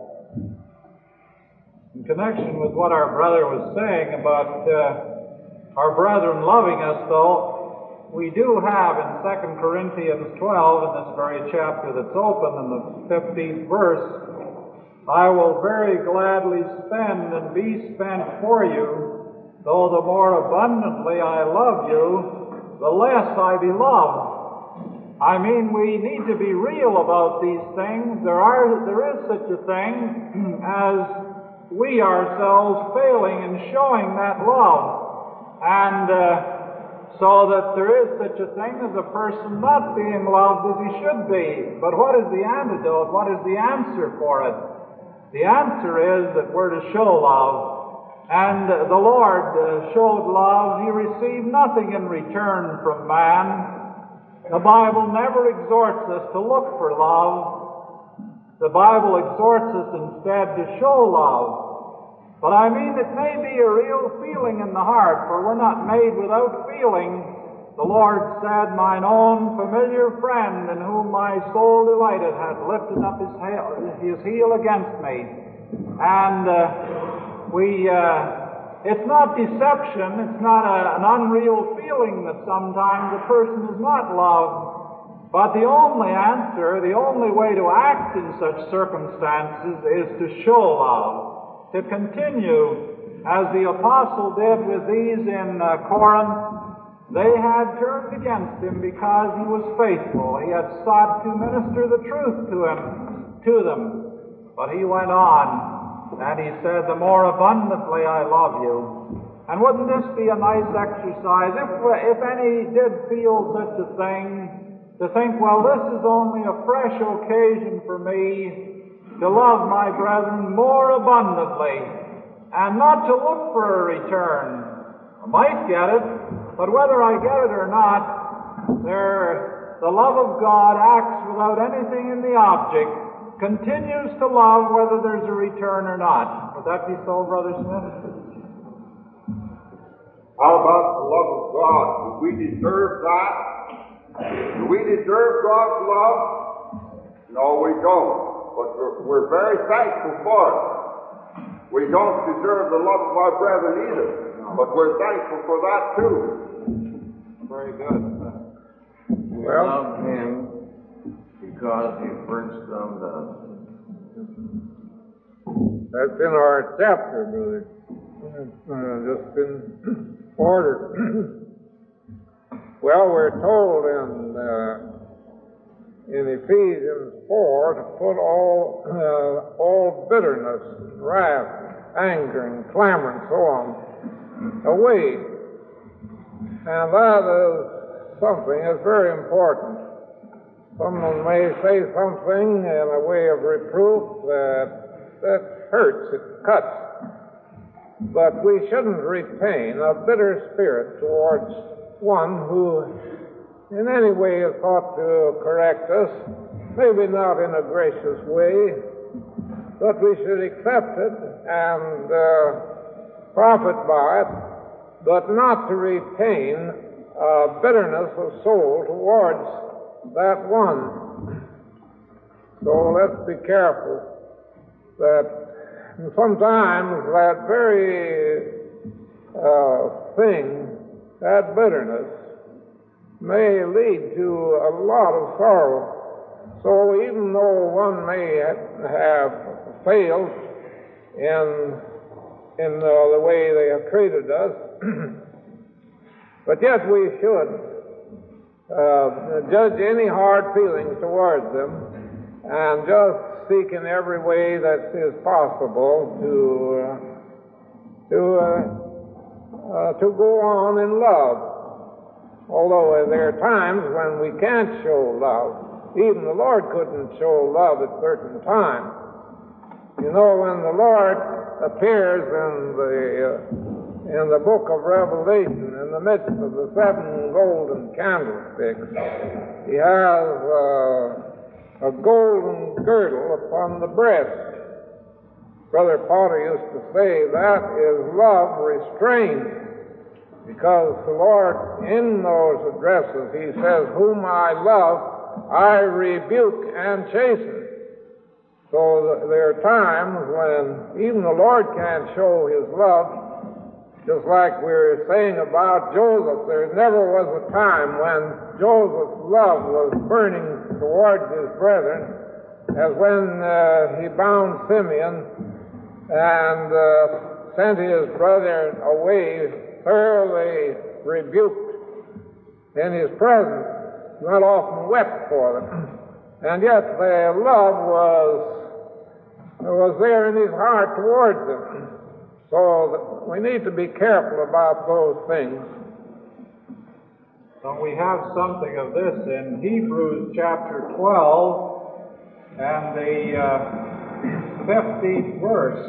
In connection with what our brother was saying about uh, our brethren loving us, though, we do have in Second Corinthians twelve, in this very chapter that's open, in the fifteenth verse, I will very gladly spend and be spent for you, though the more abundantly I love you, the less I be loved. I mean, we need to be real about these things. There are, there is such a thing as we ourselves failing in showing that love. And uh, so that there is such a thing as a person not being loved as he should be. But what is the antidote? What is the answer for it? The answer is that we're to show love. And the Lord uh, showed love. He received nothing in return from man. The Bible never exhorts us to look for love. The Bible exhorts us instead to show love. But I mean, it may be a real feeling in the heart, for we're not made without feeling. The Lord said, "Mine own familiar friend, in whom my soul delighted, hath lifted up his heel, his heel against me." And uh, we, uh, it's not deception, it's not a, an unreal feeling that sometimes a person is not loved. But the only answer, the only way to act in such circumstances is to show love, to continue, as the apostle did with these in uh, Corinth. They had turned against him because he was faithful. He had sought to minister the truth to him, to them. But he went on, and he said, "The more abundantly I love you." And wouldn't this be a nice exercise, if, if any did feel such a thing, to think, well, this is only a fresh occasion for me to love my brethren more abundantly, and not to look for a return. I might get it, but whether I get it or not, there, the love of God acts without anything in the object, continues to love whether there's a return or not. Would that be so, Brother Smith? How about the love of God? Do we deserve that? Do we deserve God's love? No, we don't. But we're, we're very thankful for it. We don't deserve the love of our brethren either, but we're thankful for that too. Very good. We well, love him because he first loved us. That's in our chapter, brother. Uh, just in order. Well, we're told in uh, in Ephesians four to put all uh, all bitterness, wrath, anger, and clamor, and so on away. And that is something that's very important. Someone may say something in a way of reproof that that hurts, it cuts. But we shouldn't retain a bitter spirit towards one who in any way is thought to correct us, maybe not in a gracious way, but we should accept it and uh, profit by it, but not to retain uh, bitterness of soul towards that one. So let's be careful that sometimes that very uh, thing, that bitterness, may lead to a lot of sorrow. So even though one may have failed in in uh, the way they have treated us, but yet we should uh, judge any hard feelings towards them and just seek in every way that is possible to uh, to uh, uh, to go on in love. Although there are times when we can't show love. Even the Lord couldn't show love at certain times. You know, when the Lord appears in the uh, in the book of Revelation, in the midst of the seven golden candlesticks, he has uh, a golden girdle upon the breast. Brother Potter used to say that is love restrained. Because the Lord, in those addresses, he says, "Whom I love, I rebuke and chasten." So there are times when even the Lord can't show his love, just like we were saying about Joseph. There never was a time when Joseph's love was burning towards his brethren, as when uh, he bound Simeon and uh, sent his brother away thoroughly rebuked in his presence, not often wept for them. And yet their love was was there in his heart towards them. So we need to be careful about those things. So we have something of this in Hebrews chapter twelve, and the uh, fifteenth verse.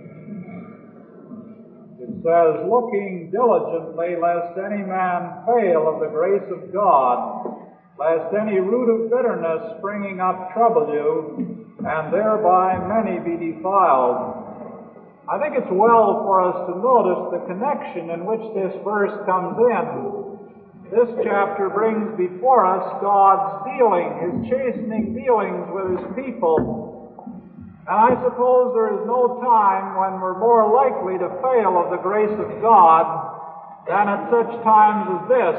It says, looking diligently lest any man fail of the grace of God, lest any root of bitterness springing up trouble you, and thereby many be defiled. I think it's well for us to notice the connection in which this verse comes in. This chapter brings before us God's dealing, His chastening dealings with His people. And I suppose there is no time when we're more likely to fail of the grace of God than at such times as this.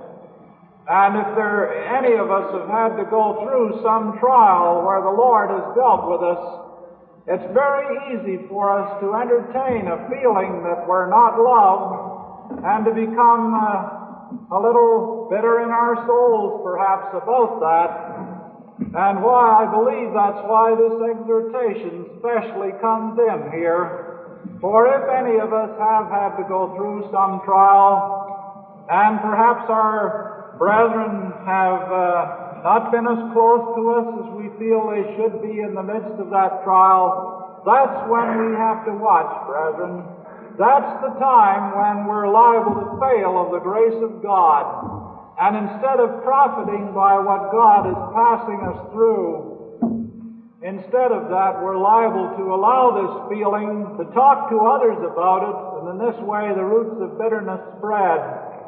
And if there any of us have had to go through some trial where the Lord has dealt with us, it's very easy for us to entertain a feeling that we're not loved and to become uh, a little bitter in our souls perhaps about that. And why I believe that's why this exhortation especially comes in here. For if any of us have had to go through some trial, and perhaps our brethren have uh, not been as close to us as we feel they should be in the midst of that trial, that's when we have to watch, brethren. That's the time when we're liable to fail of the grace of God. And instead of profiting by what God is passing us through, instead of that, we're liable to allow this feeling to talk to others about it, and in this way the roots of bitterness spread.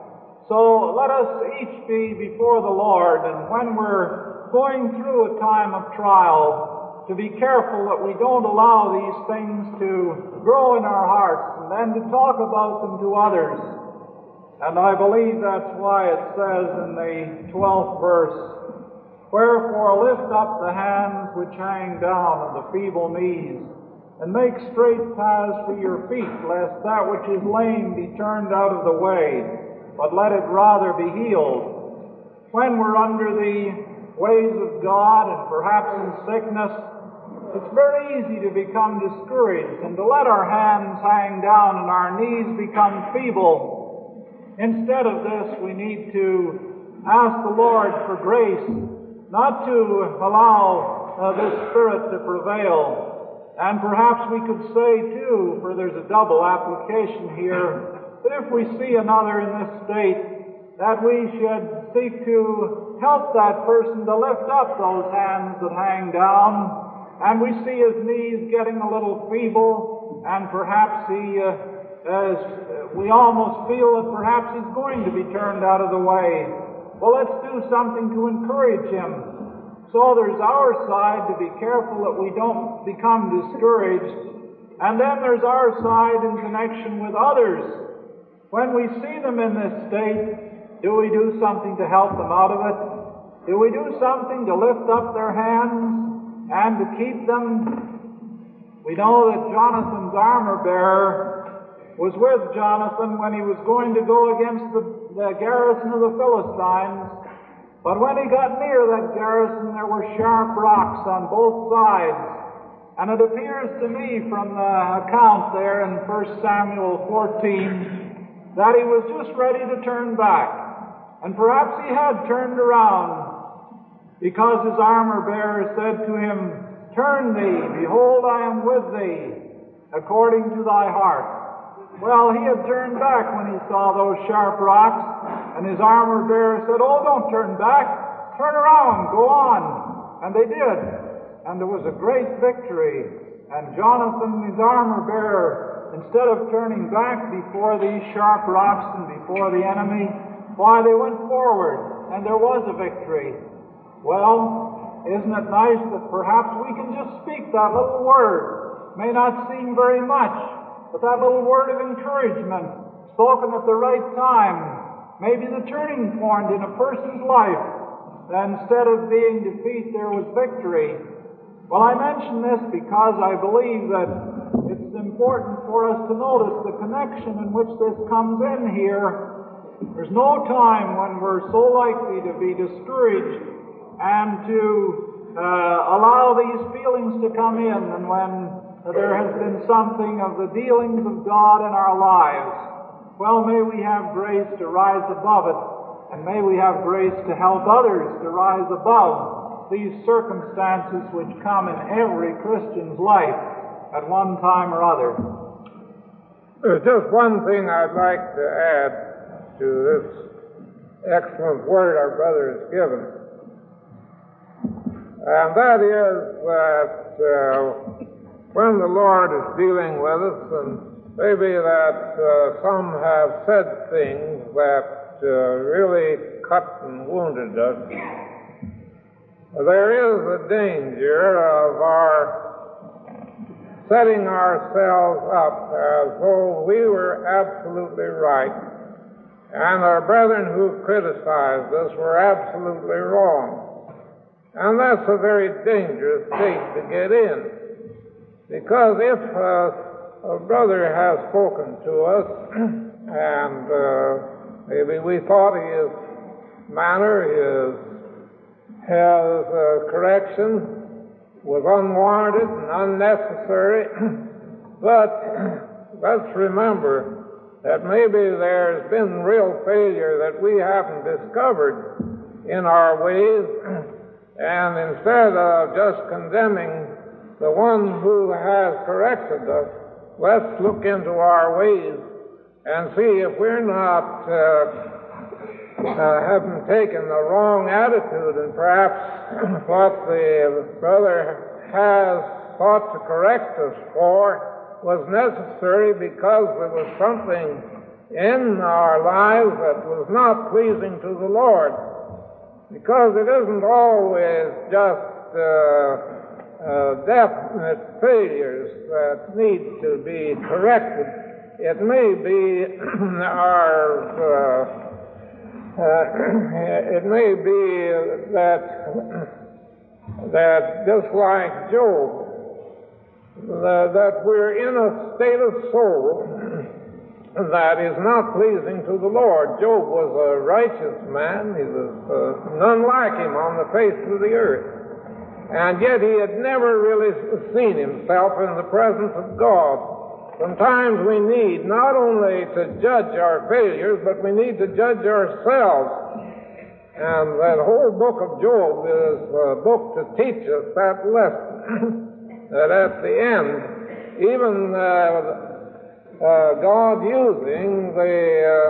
So let us each be before the Lord, and when we're going through a time of trial, to be careful that we don't allow these things to grow in our hearts, and then to talk about them to others. And I believe that's why it says in the twelfth verse, wherefore lift up the hands which hang down and the feeble knees, and make straight paths for your feet, lest that which is lame be turned out of the way, but let it rather be healed. When we're under the ways of God and perhaps in sickness, it's very easy to become discouraged and to let our hands hang down and our knees become feeble. Instead of this, we need to ask the Lord for grace, not to allow uh, this spirit to prevail. And perhaps we could say, too, for there's a double application here, that if we see another in this state, that we should seek to help that person to lift up those hands that hang down, and we see his knees getting a little feeble, and perhaps he... Uh, As we almost feel that perhaps he's going to be turned out of the way. Well, let's do something to encourage him. So there's our side to be careful that we don't become discouraged. And then there's our side in connection with others. When we see them in this state, do we do something to help them out of it? Do we do something to lift up their hands and to keep them? We know that Jonathan's armor bearer was with Jonathan when he was going to go against the, the garrison of the Philistines. But when he got near that garrison, there were sharp rocks on both sides. And it appears to me from the account there in First Samuel fourteen that he was just ready to turn back. And perhaps he had turned around because his armor bearer said to him, turn thee, behold, I am with thee, according to thy heart. Well, he had turned back when he saw those sharp rocks, and his armor bearer said, oh, don't turn back, turn around, go on. And they did, and there was a great victory. And Jonathan, his armor bearer, instead of turning back before these sharp rocks and before the enemy, why, they went forward, and there was a victory. Well, isn't it nice that perhaps we can just speak that little word? May not seem very much, but that little word of encouragement, spoken at the right time, may be the turning point in a person's life. And instead of being defeat, there was victory. Well, I mention this because I believe that it's important for us to notice the connection in which this comes in here. There's no time when we're so likely to be discouraged and to uh, allow these feelings to come in, and when there has been something of the dealings of God in our lives. Well, may we have grace to rise above it, and may we have grace to help others to rise above these circumstances which come in every Christian's life. at one time or other. There's just one thing I'd like to add to this excellent word our brother has given. And that is that uh, when the Lord is dealing with us, and maybe that uh, some have said things that uh, really cut and wounded us, there is a danger of our setting ourselves up as though we were absolutely right, and our brethren who criticized us were absolutely wrong. And that's a very dangerous state to get in, because if uh, a brother has spoken to us, and uh, maybe we thought his manner, his, his uh, correction was unwarranted and unnecessary, but let's remember that maybe there's been real failure that we haven't discovered in our ways, and instead of just condemning the one who has corrected us, let's look into our ways and see if we're not uh, Uh, haven't taken the wrong attitude, and perhaps what the brother has thought to correct us for was necessary because there was something in our lives that was not pleasing to the Lord. Because it isn't always just uh, uh, definite failures that need to be corrected. It may be our uh, Uh, it may be that that just like Job, the, that we're in a state of soul that is not pleasing to the Lord. Job was a righteous man. He was uh, none like him on the face of the earth. And yet he had never really seen himself in the presence of God. Sometimes we need not only to judge our failures, but we need to judge ourselves. And that whole book of Job is a book to teach us that lesson. That at the end, even uh, uh, God using the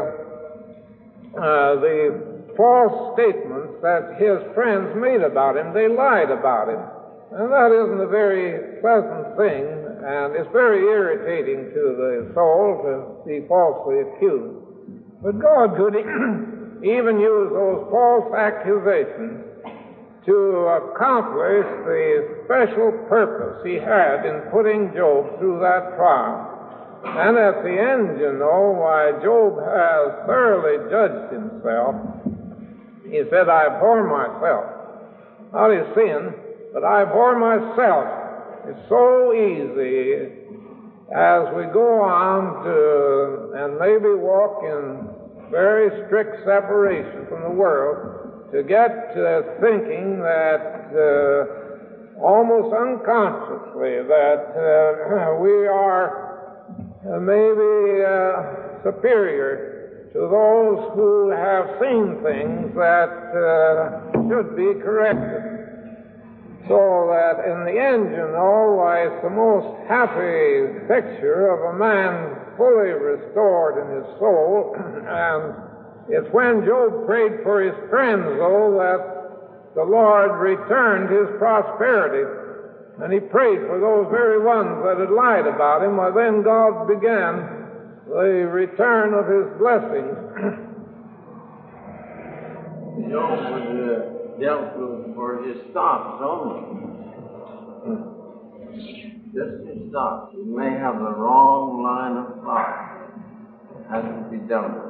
uh, uh, the false statements that his friends made about him, they lied about him. And that isn't a very pleasant thing. And it's very irritating to the soul to be falsely accused. But God could even use those false accusations to accomplish the special purpose he had in putting Job through that trial. And at the end, you know, why Job has thoroughly judged himself. He said, I abhor myself. Not his sin, but I abhor myself. It's so easy as we go on to, and maybe walk in very strict separation from the world, to get uh, thinking that uh, almost unconsciously that uh, we are uh, maybe uh, superior to those who have seen things that uh, should be corrected. So that in the end, you know, why it's the most happy picture of a man fully restored in his soul. And it's when Job prayed for his friends, though, that the Lord returned his prosperity. And he prayed for those very ones that had lied about him. Well, then God began the return of his blessings. Job was uh, dealt with for his thoughts only. Just his thoughts. He may have the wrong line of thought. It has to be dealt with.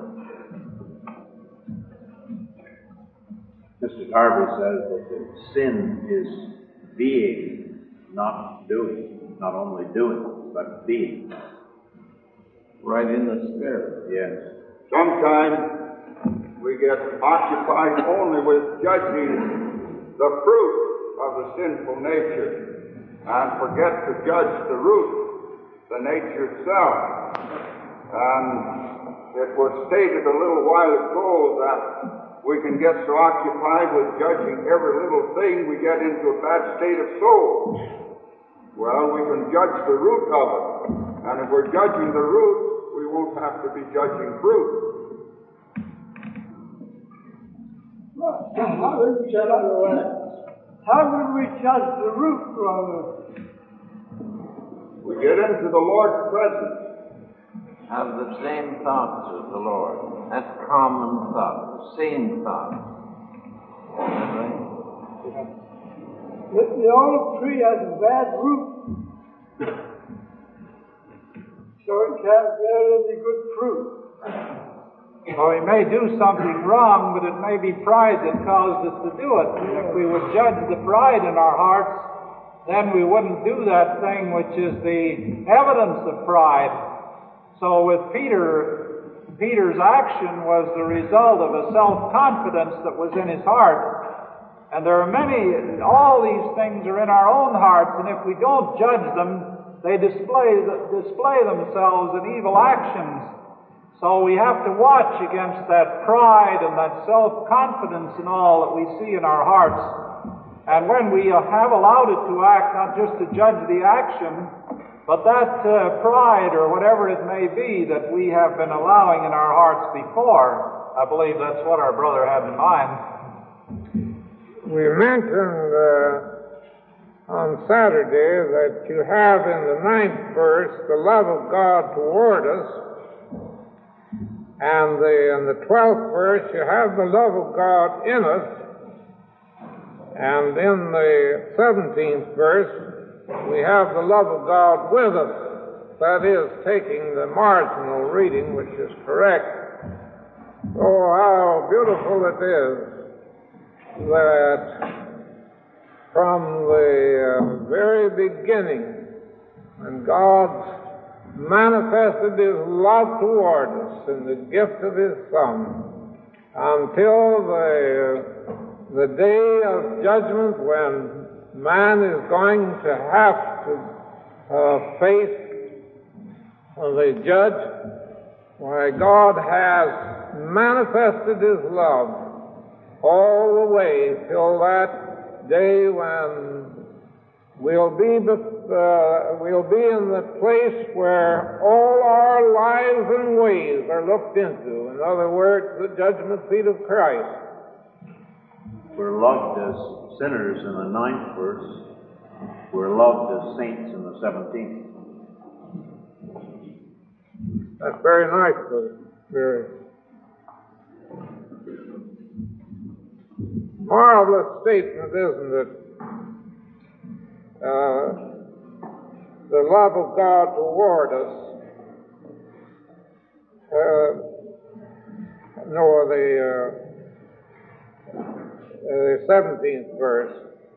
Mister Tarver says that the sin is being, not doing. Not only doing, but being. Right in the spirit. Yes. Sometimes we get occupied only with judging the fruit of the sinful nature and forget to judge the root, the nature itself. And it was stated a little while ago that we can get so occupied with judging every little thing we get into a bad state of soul. Well, we can judge the root of it. And if we're judging the root, we won't have to be judging fruit. How would we judge How would we judge the root, brother? We get into the Lord's presence. Have the same thoughts as the Lord. That's common thought, the same thought. Is that right? If the olive tree has a bad root, so it can't bear any good fruit. Well, we may do something wrong, but it may be pride that caused us to do it. And if we would judge the pride in our hearts, then we wouldn't do that thing which is the evidence of pride. So with Peter, Peter's action was the result of a self-confidence that was in his heart. And there are many, all these things are in our own hearts, and if we don't judge them, they display, display themselves in evil actions. So we have to watch against that pride and that self-confidence and all that we see in our hearts. And when we have allowed it to act, not just to judge the action, but that uh, pride or whatever it may be that we have been allowing in our hearts before, I believe that's what our brother had in mind. We mentioned uh, on Saturday that you have in the ninth verse the love of God toward us, and the, in the twelfth verse you have the love of God in us, and in the seventeenth verse we have the love of God with us. That is, taking the marginal reading, which is correct. Oh, how beautiful it is that from the uh, very beginning, when God manifested His love toward us in the gift of His Son, until the, the day of judgment when man is going to have to uh, face the judge, why God has manifested His love all the way till that day when we'll be uh, we'll be in the place where all our lives and ways are looked into. In other words, the judgment seat of Christ. We're loved as sinners in the ninth verse. We're loved as saints in the seventeenth. That's very nice, brother. Very marvelous statement, isn't it? Uh, the love of God toward us. Uh, no, the uh, the seventeenth verse.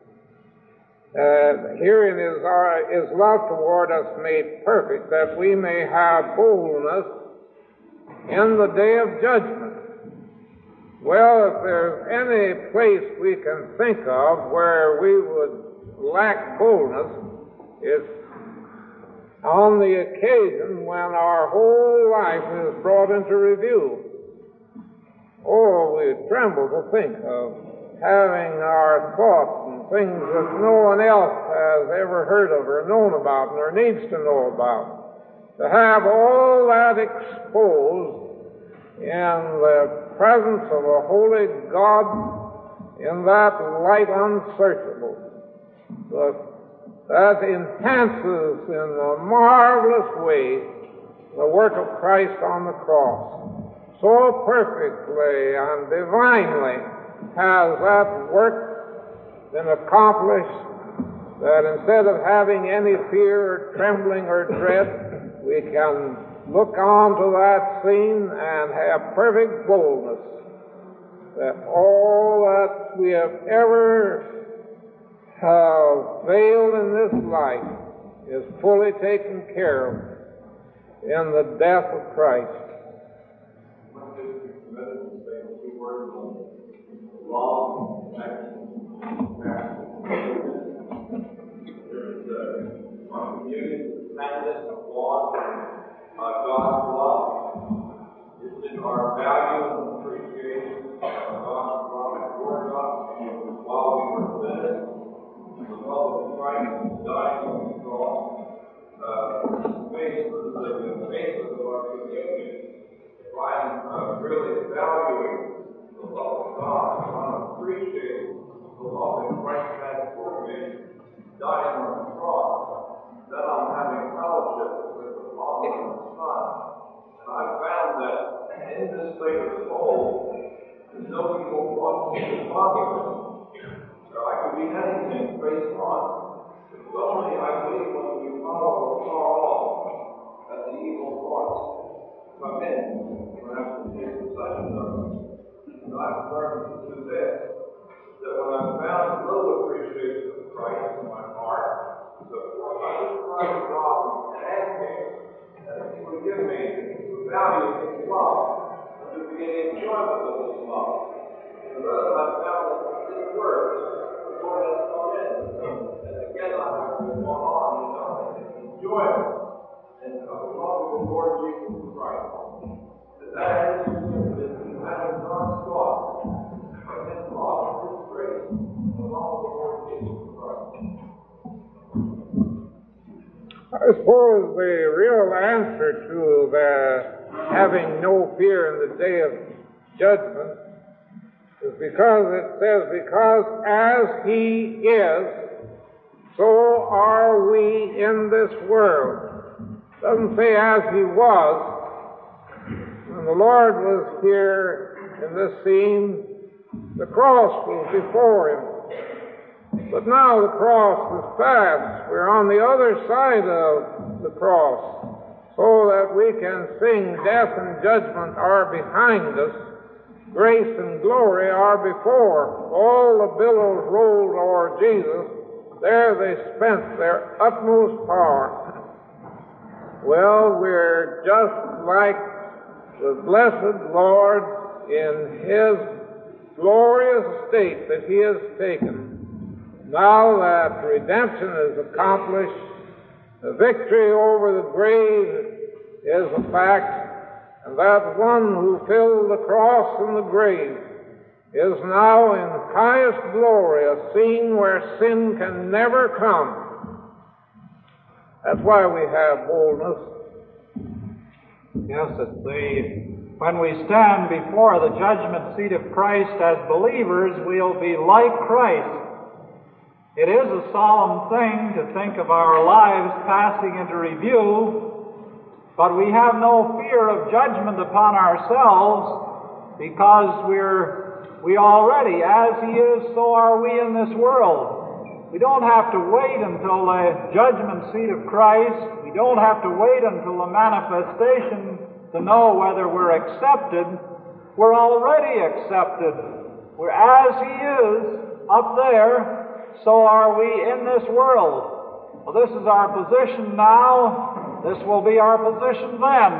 Uh, herein is our is love toward us made perfect, that we may have boldness in the day of judgment. Well, if there's any place we can think of where we would lack boldness, it's on the occasion when our whole life is brought into review. Oh, we tremble to think of having our thoughts and things that no one else has ever heard of or known about or needs to know about. To have all that exposed in the presence of a holy God in that light unsearchable. But that enhances in a marvelous way the work of Christ on the cross. So perfectly and divinely has that work been accomplished that instead of having any fear or trembling or dread, we can look on to that scene and have perfect boldness that all that we have ever uh, failed in this life is fully taken care of in the death of Christ. Law, action, there's uh, our community manifest of law, uh, God's love. It's in our value and appreciation of God's love toward us while we were sinners. The love of Christ died on the cross. law is popular. So I could be anything based on. It's only, I believe, when we follow the far off that the evil thoughts come in. Perhaps we take possession of them. And I've learned to do this. That when I've found a little appreciation of Christ in my heart, so I just try to God and ask Him that He would give me the value of His love, and to be an enjoyment of His love. And rather I've found that His words, the Lord has come in, and again I have been gone on, you know, and enjoyment and the love of the Lord Jesus Christ. That that is the having God's thought, but His love, His grace, the love of the Lord Jesus Christ. I suppose the real answer to the having no fear in the day of judgment is because it says, because as He is, so are we in this world. It doesn't say as He was. When the Lord was here in this scene, the cross was before Him. But now the cross is past. We're on the other side of the cross, so that we can sing death and judgment are behind us, grace and glory are before. All the billows rolled o'er Jesus, there they spent their utmost power. Well, we're just like the blessed Lord in His glorious state that He has taken. Now that redemption is accomplished, the victory over the grave is a fact, and that one who filled the cross and the grave is now in highest glory, a scene where sin can never come. That's why we have boldness. Yes, it's the, when we stand before the judgment seat of Christ as believers, we'll be like Christ. It is a solemn thing to think of our lives passing into review, but we have no fear of judgment upon ourselves because we're, we already, as He is, so are we in this world. We don't have to wait until the judgment seat of Christ. We don't have to wait until the manifestation to know whether we're accepted. We're already accepted. We're as He is up there, so are we in this world. Well, this is our position now. This will be our position then.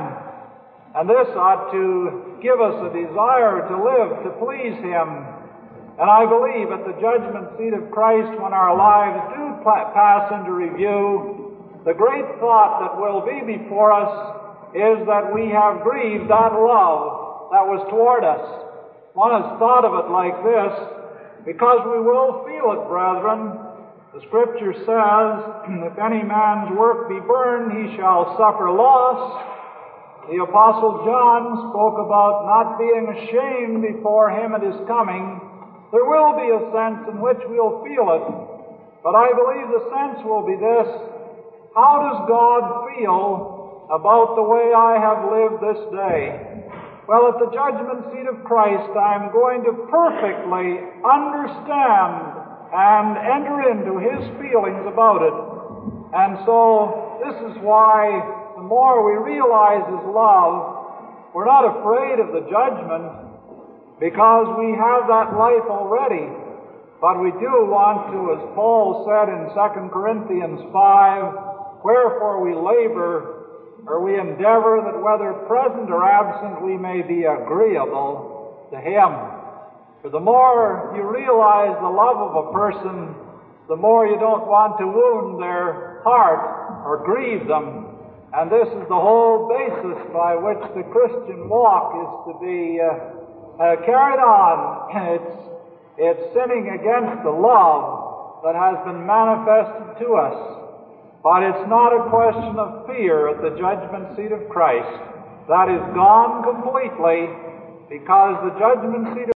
And this ought to give us a desire to live, to please Him. And I believe at the judgment seat of Christ, when our lives do pass into review, the great thought that will be before us is that we have grieved that love that was toward us. One has thought of it like this, because we will feel it, brethren. The Scripture says, if any man's work be burned, he shall suffer loss. The Apostle John spoke about not being ashamed before Him at His coming. There will be a sense in which we'll feel it, but I believe the sense will be this: how does God feel about the way I have lived this day? Well, at the judgment seat of Christ, I'm going to perfectly understand and enter into His feelings about it. And so, this is why the more we realize His love, we're not afraid of the judgment, because we have that life already. But we do want to, as Paul said in Second Corinthians five, wherefore we labor, or we endeavor that whether present or absent we may be agreeable to Him. For the more you realize the love of a person, the more you don't want to wound their heart or grieve them. And this is the whole basis by which the Christian walk is to be uh, uh, carried on. It's, it's sinning against the love that has been manifested to us. But it's not a question of fear at the judgment seat of Christ. That is gone completely, because the judgment seat of